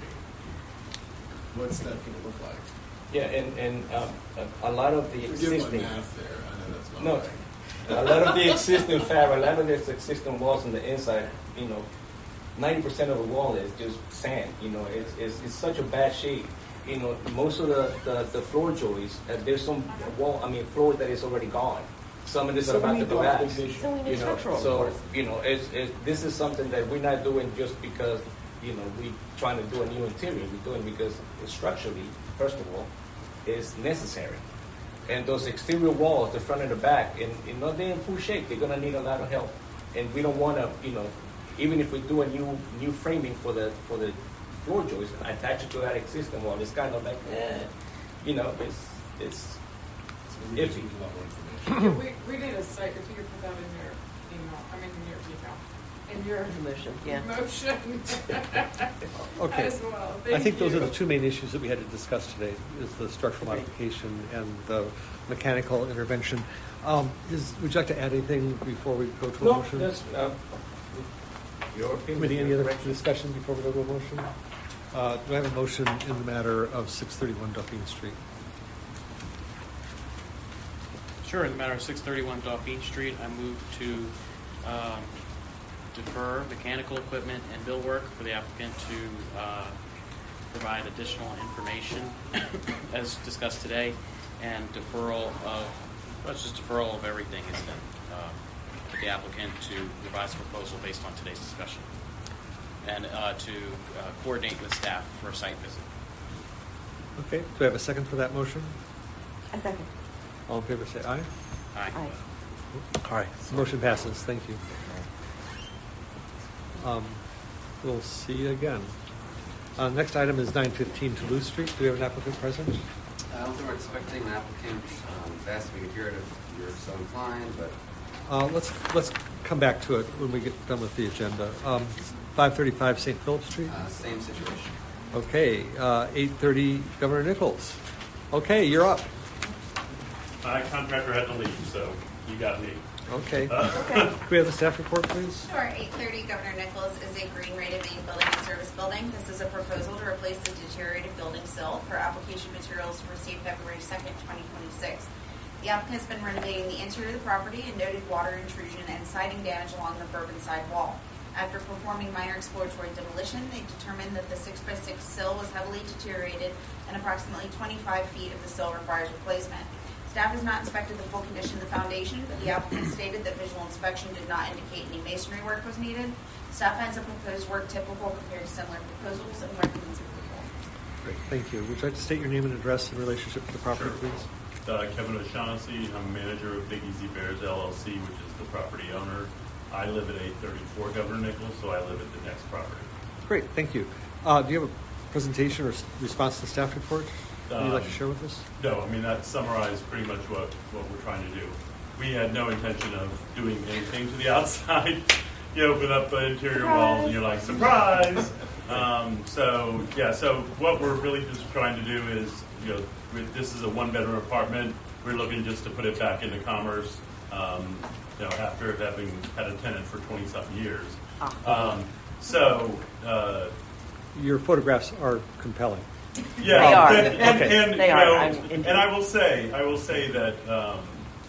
what's that going to look like? Yeah, and, and um, a, a lot of the Forgive existing... my math there. I know that's not No, right. a lot of the existing fabric, a lot of this existing walls on the inside, you know, ninety percent of the wall is just sand. You know, it's, it's, it's such a bad shape. You know, most of the, the, the floor joists, uh, there's some wall, I mean, floor that is already gone. Some of this So are about we to need collapse. documentation. So we need You know, structural so, reports. you know, it's, it's, this is something that we're not doing just because, you know, we're trying to do a new interior. We're doing it because structurally, first of all, is necessary. And those exterior walls, the front and the back, and you know, they're in poor shape. They're gonna need a lot of help. And we don't wanna, you know, even if we do a new new framing for the for the floor joist and attach it to that existing wall, it's kind of like, eh, you know, it's it's iffy. Yeah, we, we need a site, if you could put that in your email, I mean, in your email, in your Motion, yeah. motion. Okay. As well. I Thank think those you. are the two main issues that we had to discuss today, is the structural modification and the mechanical intervention. Um, is, would you like to add anything before we go to a No, motion? that's uh, your opinion. Committee, any your other direction. discussion before we go to a motion? Uh, do I have a motion in the matter of six thirty-one Dauphine Street? Sure, in the matter of six thirty-one Dauphine Street, I move to um, defer mechanical equipment and bill work for the applicant to uh, provide additional information as discussed today, and deferral of, well, it's just deferral of everything is then uh, to the applicant to revise a proposal based on today's discussion, and uh, to uh, coordinate with staff for a site visit. Okay, do I have a second for that motion? A second. All in favor say aye. Aye. Aye. All right, motion passes, thank you. Um, we'll see you again. Uh, next item is nine fifteen Toulouse Street. Do we have an applicant present? I don't think we're expecting an applicant. Um, Best we could hear it if you're so inclined, but Uh, let's, let's come back to it when we get done with the agenda. Um, five thirty-five Saint Philip Street. uh, same situation. Okay, uh, eight thirty Governor Nichols. Okay, you're up. My contractor had to leave, so you got me. Okay. Uh, Can we have the staff report, please? Sure. eight thirty Governor Nichols is a green rated main building and service building. This is a proposal to replace the deteriorated building sill for application materials received February second, twenty twenty-six. The applicant has been renovating the interior of the property and noted water intrusion and siding damage along the bourbon side wall. After performing minor exploratory demolition, they determined that the six by six sill was heavily deteriorated and approximately twenty-five feet of the sill requires replacement. Staff has not inspected the full condition of the foundation, but the applicant stated that visual inspection did not indicate any masonry work was needed. Staff finds the proposed work typical compared to similar proposals and recommends approval. Great, thank you. Would you like to state your name and address in relationship to the property, please? Uh, Kevin O'Shaughnessy, I'm manager of Big Easy Bears L L C, which is the property owner. I live at eight thirty-four Governor Nichols, so I live at the next property. Great, thank you. Uh, do you have a presentation or s- response to the staff report that you'd like to Um, share with us? No, I mean, that summarized pretty much what, what we're trying to do. We had no intention of doing anything to the outside. you open up the interior walls and you're like, surprise! Um, so, yeah, so what we're really just trying to do is, you know, with, this is a one-bedroom apartment. We're looking just to put it back into commerce, um, you know, after having had a tenant for twenty-something years. Um, so... Uh, Your photographs are compelling. Yeah, They are. And, and, Okay. and, They you are. know, I'm and into- I will say, I will say that um,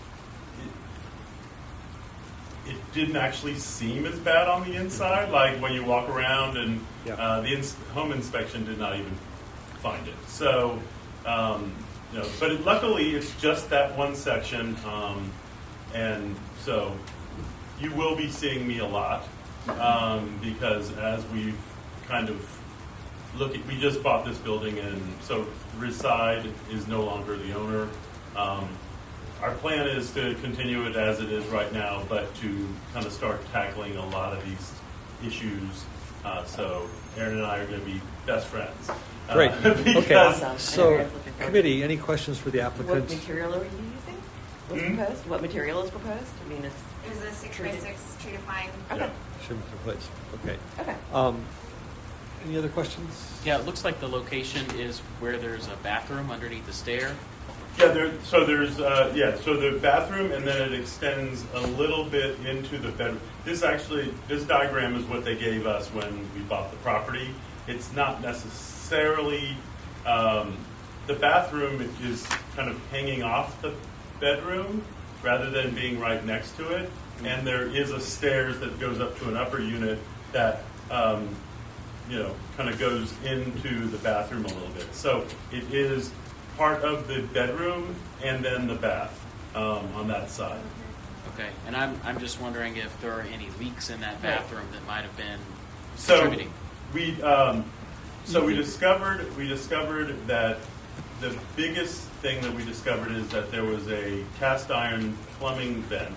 it, it didn't actually seem as bad on the inside. Like when you walk around, and Yeah. uh, the ins- home inspection did not even find it. So, um, you know, but it, luckily it's just that one section, um, and so you will be seeing me a lot um, because as we've kind of look at, we just bought this building, and so Reside is no longer the owner. Um, our plan is to continue it as it is right now, but to kind of start tackling a lot of these issues. Uh, so Aaron and I are going to be best friends. Uh, Great. because- Okay. Awesome. So, Aaron's looking forward. committee, any questions for the What applicant? material are you using? What's Hmm? proposed? What material is proposed? I mean, it's It was a six by six treated pine. okay. Shouldn't be replaced. Okay. Okay. Um, any other questions? Yeah, it looks like the location is where there's a bathroom underneath the stair. Yeah, there, so there's, uh, yeah, so the bathroom, and then it extends a little bit into the bedroom. This actually, this diagram is what they gave us when we bought the property. It's not necessarily, um, the bathroom is kind of hanging off the bedroom rather than being right next to it. And there is a stairs that goes up to an upper unit that, um, you know, kind of goes into the bathroom a little bit. So it is part of the bedroom and then the bath um, on that side. Okay, and I'm, I'm just wondering if there are any leaks in that bathroom that might have been So contributing. we, um, so we discovered, we discovered that the biggest thing that we discovered is that there was a cast iron plumbing vent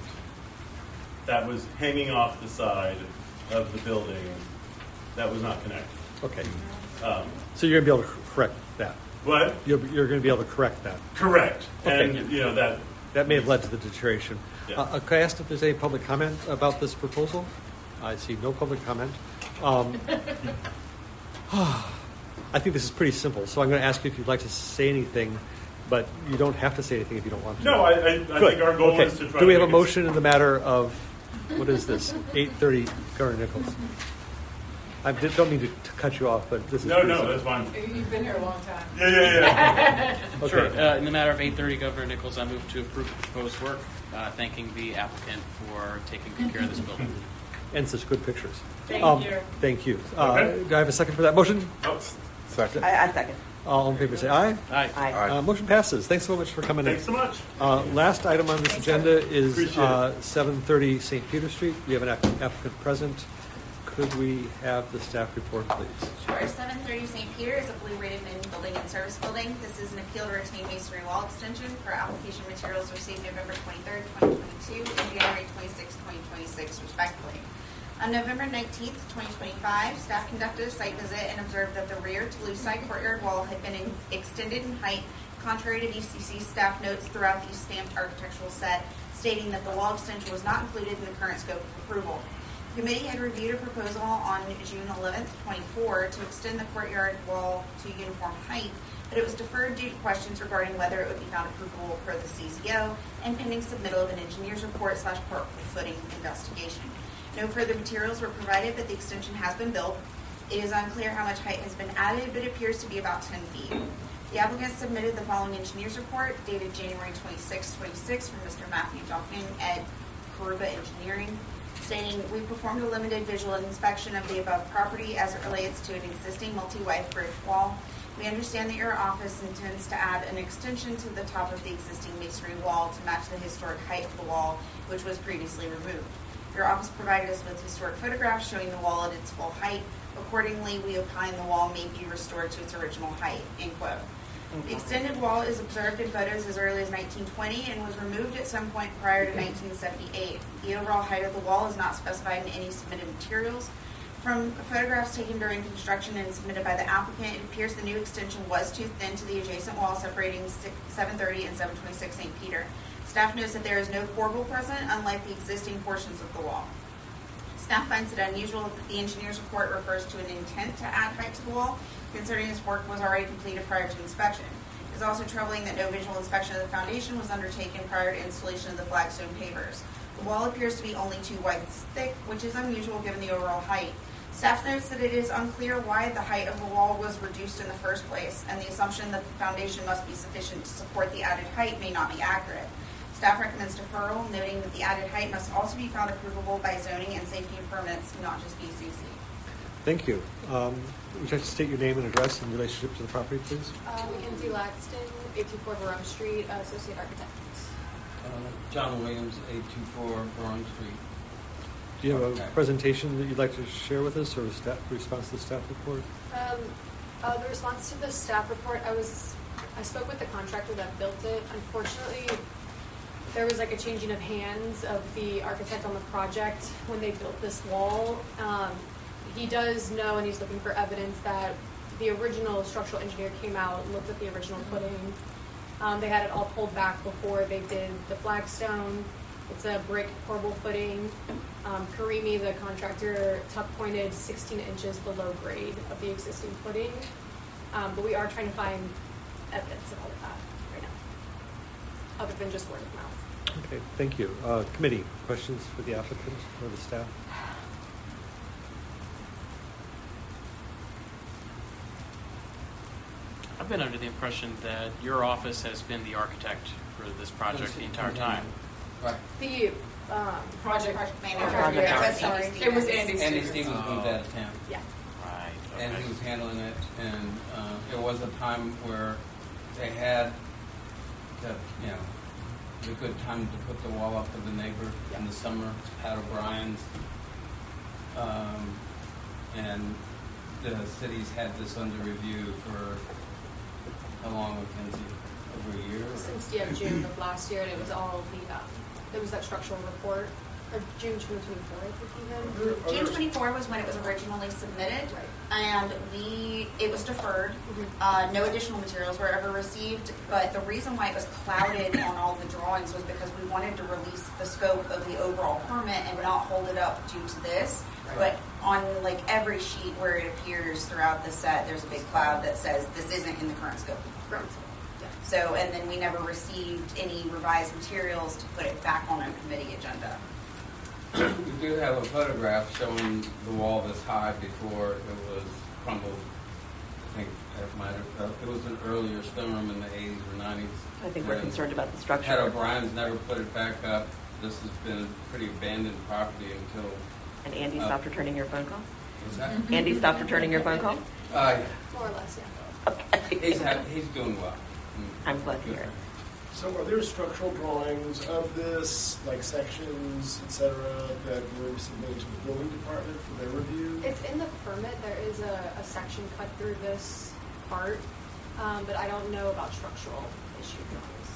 that was hanging off the side of the building that was not connected. Okay. Um, So you're going to be able to correct that. what? You're, you're going to be able to correct that. Correct. Okay. And, you know, that, That may have led to the deterioration. Yeah. Uh, can I ask if there's any public comment about this proposal? I see no public comment. Um, I think this is pretty simple, so I'm going to ask you if you'd like to say anything, but you don't have to say anything if you don't want to. no, I, I, I Good. think our goal Okay. is to try Do we to have a make it- motion in the matter of, what is this, eight thirty Governor Nichols? I did- don't mean to, to cut you off, but this is No, pretty no, simple. that's fine. You've been here a long time. Yeah, yeah, yeah. Okay. Sure. Uh, in the matter of eight thirty Governor Nichols, I move to approve the proposed work, uh, thanking the applicant for taking good care of this building. And such good pictures. Thank Um, you. Thank you. Uh, Okay. Do I have a second for that motion? Oh, Second. I, I second. All in favor, say aye. Aye. Aye. Aye. Uh, motion passes. Thanks so much for coming in. thanks so much. Uh, last item on this agenda is Appreciate uh, seven thirty Saint Peter Street. We have an app- applicant present. Could we have the staff report, please? Sure. seven thirty Saint Peter is a blue rated main building and service building. This is an appeal to retain masonry wall extension for application materials received November twenty-third, twenty twenty-two and January twenty-sixth, twenty twenty-six, respectively. On November nineteenth, twenty twenty-five, staff conducted a site visit and observed that the rear Toulouse side courtyard wall had been in- extended in height, contrary to D C C staff notes throughout the stamped architectural set, stating that the wall extension was not included in the current scope of approval. The committee had reviewed a proposal on June eleventh, twenty-four to extend the courtyard wall to uniform height, but it was deferred due to questions regarding whether it would be found approvable per the C Z O and pending submittal of an engineer's report slash court footing investigation. No further materials were provided, but the extension has been built. It is unclear how much height has been added, but it appears to be about ten feet. The applicant submitted the following engineer's report dated January twenty-sixth, twenty-six from Mister Matthew Dolphin at Karuba Engineering, stating, we performed a limited visual inspection of the above property as it relates to an existing multi-wife brick wall. We understand that your office intends to add an extension to the top of the existing masonry wall to match the historic height of the wall, which was previously removed. Your office provided us with historic photographs showing the wall at its full height. Accordingly, we opine the wall may be restored to its original height, end quote. The extended wall is observed in photos as early as nineteen twenty and was removed at some point prior to nineteen seventy-eight. The overall height of the wall is not specified in any submitted materials. From photographs taken during construction and submitted by the applicant, it appears the new extension was too thin to the adjacent wall separating seven thirty and seven twenty-six Saint Peter. Staff notes that there is no corbel present, unlike the existing portions of the wall. Staff finds it unusual that the engineer's report refers to an intent to add height to the wall, considering this work was already completed prior to inspection. It is also troubling that no visual inspection of the foundation was undertaken prior to installation of the flagstone pavers. The wall appears to be only two whites thick, which is unusual given the overall height. Staff notes that it is unclear why the height of the wall was reduced in the first place, and the assumption that the foundation must be sufficient to support the added height may not be accurate. Staff recommends deferral, noting that the added height must also be found approvable by zoning and safety permits, not just B C C. Thank you. Um, would you like to state your name and address in relationship to the property, please? Uh, Mackenzie Laxton, eight two four Verone Street, uh, Associate Architect. Uh, John Williams, eight two four Verone Street. Do you have a Okay. presentation that you'd like to share with us, or a staff, response to the staff report? Um, uh, the response to the staff report, I was, I spoke with the contractor that built it. Unfortunately, there was like a changing of hands of the architect on the project when they built this wall. Um, he does know, and he's looking for evidence that the original structural engineer came out, looked at the original footing. Um, they had it all pulled back before they did the flagstone. It's a brick portable footing. Um, Karimi, the contractor, tuck pointed sixteen inches below grade of the existing footing. Um, but we are trying to find evidence of all of that right now, other than just word of mouth. Okay, thank you. Uh, committee, questions for the applicant or the staff? I've been under the impression that your office has been the architect for this project the entire time. Right. The um, Project, project manager. Project Yeah, manager. sorry. It It was was Andy Andy Andy Stevens. Stevens moved out of town. Yeah. Right. And okay. he was handling it, and uh, there was a time where they had the, you know, the good time to put the wall up for the neighbor in the summer, Pat O'Brien's. Um, and the city's had this under review for how long, Mackenzie? Over a year? Or? Since yeah, June of last year, and it was all the um, there was that structural report of June twenty twenty-four, I think even. June twenty-fourth was when it was originally submitted, and we it was deferred. Uh, no additional materials were ever received, but the reason why it was clouded on all the drawings was because we wanted to release the scope of the overall permit and not hold it up due to this. But on like every sheet where it appears throughout the set, there's a big cloud that says this isn't in the current scope. Right. So, and then we never received any revised materials to put it back on a committee agenda. We do have a photograph showing the wall this high before it was crumbled. I think it might have, uh, it was an earlier storm in the eighties or nineties. I think we're And concerned about the structure. Pat O'Brien's never put it back up. This has been a pretty abandoned property until. And Andy uh, stopped returning your phone call? Was that? Andy stopped returning your phone call? Uh, More or less, yeah. Okay. he's, ha- he's doing well. I'm glad to hear it. So are there structural drawings of this, like sections, et cetera, that were submitted to the building department for their review? It's in the permit. There is a, a section cut through this part, um, but I don't know about structural issue drawings.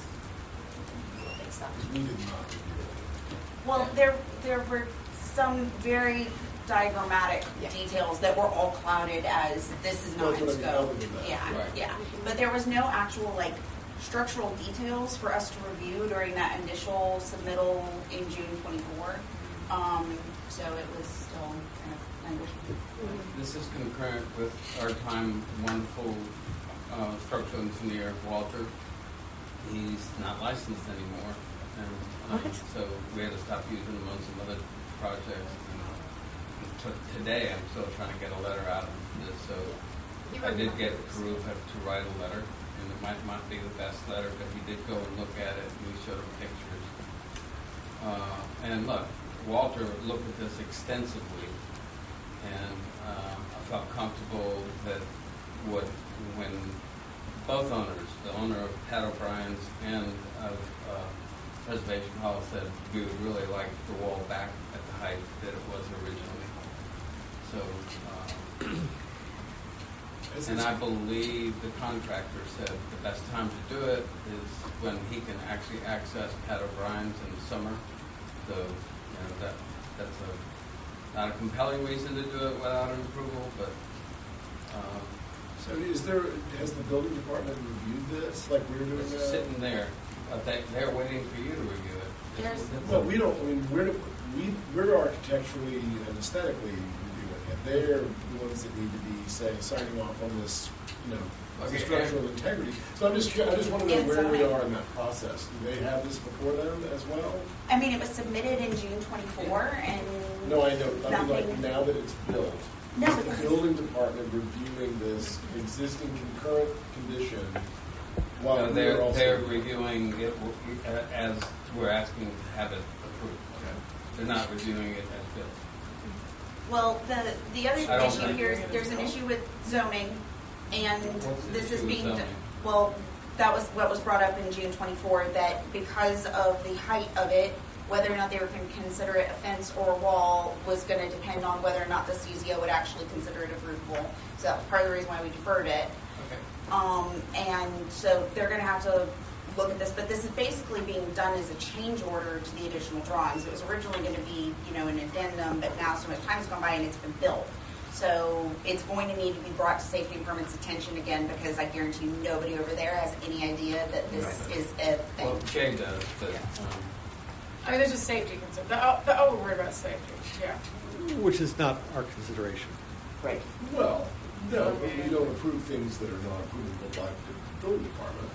I don't think so. We did not review it. Well, there there were some very diagrammatic Yeah. details that were all clouded as this is not That's in what I mean, scope. other than that. Yeah, Right. yeah. But there was no actual like structural details for us to review during that initial submittal in June twenty-four. Um, so it was still kind of language. This is concurrent with our time wonderful uh, structural engineer, Walter. He's not licensed anymore. And, um, What? so we had to stop using him on some other projects. And t- today I'm still trying to get a letter out of this. So I did get Karuva to write a letter. And it might not be the best letter, but he did go and look at it and we showed him pictures. Uh, and look, Walter looked at this extensively. And uh, I felt comfortable that what, when both owners, the owner of Pat O'Brien's and of uh, Preservation Hall, said we would really like the wall back at the height that it was originally. So, uh, and I believe the contractor said the best time to do it is when he can actually access Pat O'Brien's in the summer. So, you know, that that's a not a compelling reason to do it without an approval, but. Um, So is there, has the building department reviewed this, like we're doing It's now? sitting there. Uh, they, they're waiting for you to review it. There's- Well, we don't, I mean, we're, we, we're architecturally and aesthetically reviewing it. They're the ones that need to be saying, signing off on this, you know, Okay, structural integrity. So I'm just, cu- I just want to know It's where we okay. are in that process. Do they have this before them as well? I mean, it was submitted in June twenty-four, and No, I know. I mean, like nothing. now that it's built, No, is because the it's- building department reviewing this existing concurrent condition while Uh, we're they're, also they're reviewing it w- uh, as we're asking to have it approved. They're not reviewing it as built. Well, the, the other I don't issue think- here is there's an issue with zoning, and What's the this issue is with being, zoning? well, that was what was brought up in June twenty-four, that because of the height of it, whether or not they were going to consider it a fence or a wall was going to depend on whether or not the C Z O would actually consider it approvable. So that was part of the reason why we deferred it. Okay. Um, and so they're going to have to look at this, but this is basically being done as a change order to the additional drawings. It was originally going to be, you know, an addendum, but now so much time's gone by and it's been built. So it's going to need to be brought to Safety and Permits' attention again, because I guarantee you nobody over there has any idea that this Right. is a thing. Well, Jay does, but, um, I mean, there's just safety concerns. The, oh, the, oh, we're worried about safety. Yeah. Which is not our consideration. Right. well, no, but we don't approve things that are not approvable by the building department.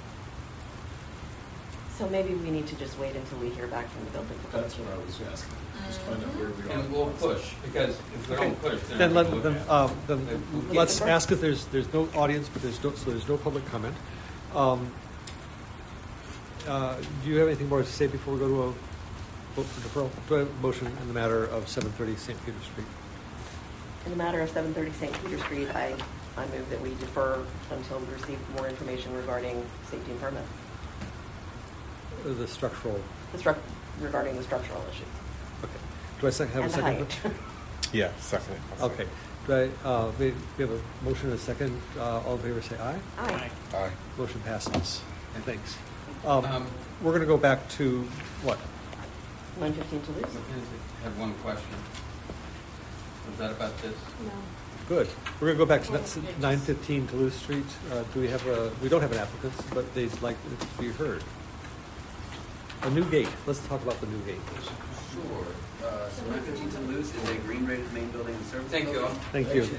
So maybe we need to just wait until we hear back from the building department. That's what I was asking. Just find out where we are. and we'll push, because if we don't push, then. Then, let, we'll then, look at it. um, then But- let's ask if there's, there's no audience, but there's no, so there's no public comment. Um, uh, do you have anything more to say before we go to a vote for deferral? Do I have a motion in the matter of seven thirty Saint Peter Street? In the matter of seven thirty Saint Peter Street, I, I move that we defer until we receive more information regarding safety and permit. Uh, The structural, The struct, regarding the structural issues. okay. Do I second, have a And the second? height. Yeah, second. Okay. Do I, uh, we, we have a motion and a second. Uh, all in favor say aye. Aye. Aye. Motion passes. Thanks. Um, Um, we're going to go back to what? nine fifteen Toulouse? I have one question. Was that about this? No. Good. We're going to go back to nine fifteen Toulouse Street. Uh, do we have a, we don't have an applicant, but they'd like it to be heard. A new gate. Let's talk about the new gate. Sure. Uh, so nine fifteen Toulouse is a green rated main building and service Thank you. building. Thank you.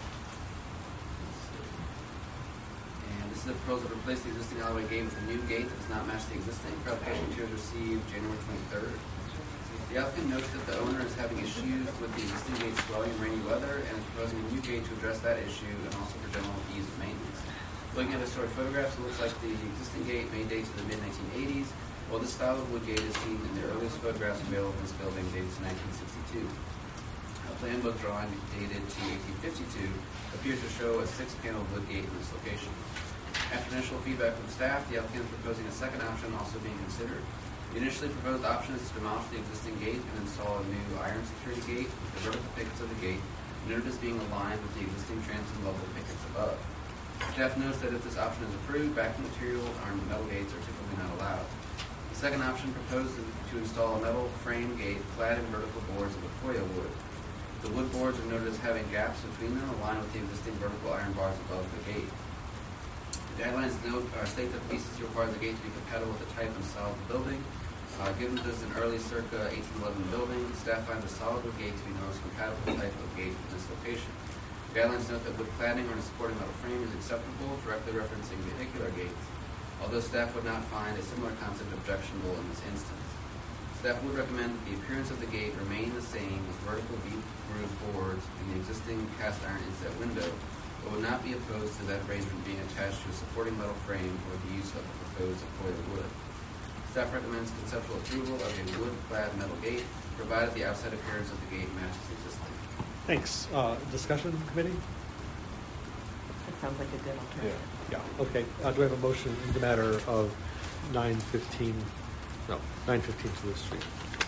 And this is a proposal to replace the existing alleyway gate with a new gate that does not match the existing. Application materials received January twenty-third. The applicant notes that the owner is having issues with the existing gate swelling in rainy weather and is proposing a new gate to address that issue and also for general ease of maintenance. Looking at historic photographs, it looks like the existing gate may date to the mid nineteen eighties, while this style of wood gate is seen in the earliest photographs available in this building dated to nineteen sixty-two. A plan book drawing dated to eighteen fifty-two appears to show a six-panel wood gate in this location. After initial feedback from staff, the applicant is proposing a second option also being considered. The initially proposed option is to demolish the existing gate and install a new iron security gate with the vertical pickets of the gate, noted as being aligned with the existing transom level pickets above. Staff notes that if this option is approved, backing material armed metal gates are typically not allowed. The second option proposes to install a metal frame gate clad in vertical boards of Apoya wood. The wood boards are noted as having gaps between them aligned with the existing vertical iron bars above the gate. The guidelines note, uh, state that pieces require the gate to be compatible with the type and style of the building. Uh, given that this is an early circa eighteen eleven building, staff finds a solid wood gate to be the most compatible type of gate in this location. The guidelines note that wood cladding or a supporting metal frame is acceptable, directly referencing vehicular gates, although staff would not find a similar concept objectionable in this instance. Staff would recommend that the appearance of the gate remain the same with vertical V-groove boards in the existing cast iron inset window, but would not be opposed to that arrangement being attached to a supporting metal frame or the use of the proposed Apoya wood. Staff recommends conceptual approval of a wood-clad metal gate, provided the outside appearance of the gate matches the existing. Thanks. Uh, discussion committee? That sounds like a good alternative. Yeah. Okay. Uh, do I have a motion in the matter of nine fifteen? No, nine fifteen Toulouse Street.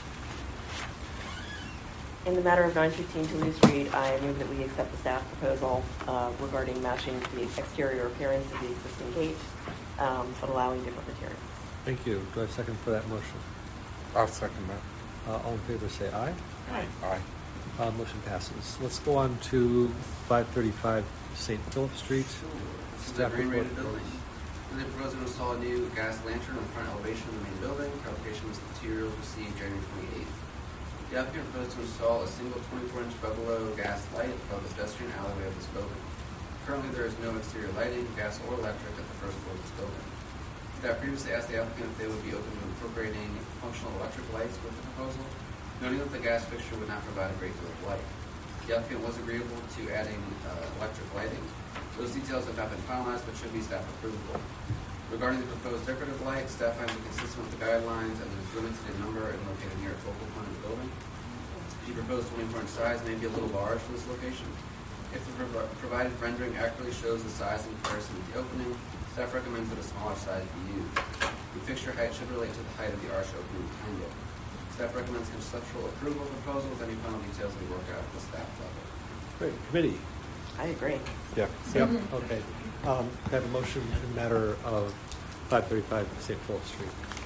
In the matter of nine fifteen Toulouse Street, I move that we accept the staff proposal uh, regarding matching the exterior appearance of the existing gate, um, but allowing different materials. Thank you. Do I have a second for that motion? I'll second that. Uh, all in favor say aye. Aye. Aye. Uh, motion passes. Let's go on to five thirty-five Saint Philip Street. This is a Staff green report. rated building. They propose to install a new gas lantern on the front elevation of the main building. Application was materials received January twenty-eighth. The The applicant proposed to install a single twenty-four inch buffalo gas light above the pedestrian alleyway of this building. Currently, there is no exterior lighting, gas or electric at the first floor of this building. Staff previously asked the applicant if they would be open to incorporating functional electric lights with the proposal, noting that the gas fixture would not provide a great deal of light. The applicant was agreeable to adding uh, electric lighting. Those details have not been finalized, but should be staff approvable. Regarding the proposed decorative light, staff finds it consistent with the guidelines and is limited in number and located near a focal point of the building. The proposed twenty-four inch size may be a little large for this location. If the prov- provided rendering accurately shows the size in comparison with the opening, staff recommends that a smaller size be used. The fixture height should relate to the height of the arch opening behind it. Staff recommends conceptual approval of the proposal with any final details we work out at the staff level. Great. Committee? I agree. Yeah. Yep. Okay. Um, can I have a motion in the matter of five thirty-five Saint Paul Street?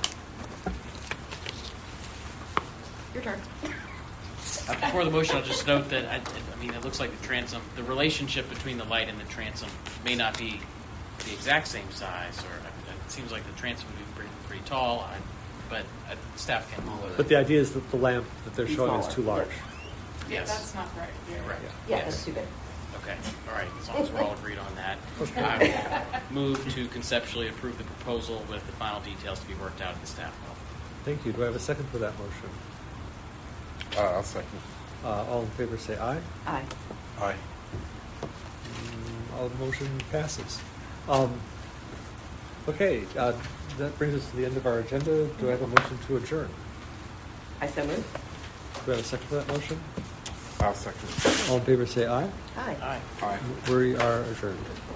Your turn. Uh, before the motion, I'll just note that, I, I mean, it looks like the transom, the relationship between the light and the transom may not be the exact same size, or uh, it seems like the transom would be pretty, pretty tall, I, but uh, staff can. But the idea is that the lamp that they're showing is too large. Yeah, Yes. that's not right. Yeah. Right. Yeah, Yes. that's too big. Okay, all right, as long as we're all agreed on that. Okay. I will move to conceptually approve the proposal with the final details to be worked out at the staff level. Thank you. Do I have a second for that motion? Uh, I'll second. Uh, all in favor say aye. Aye. Aye. Mm, all the motion passes. Um, okay, uh, that brings us to the end of our agenda. Do I have a motion to adjourn? I so move. Do I have a second for that motion? I'll second. All in favor say aye. Aye. Aye. Aye. We are adjourned.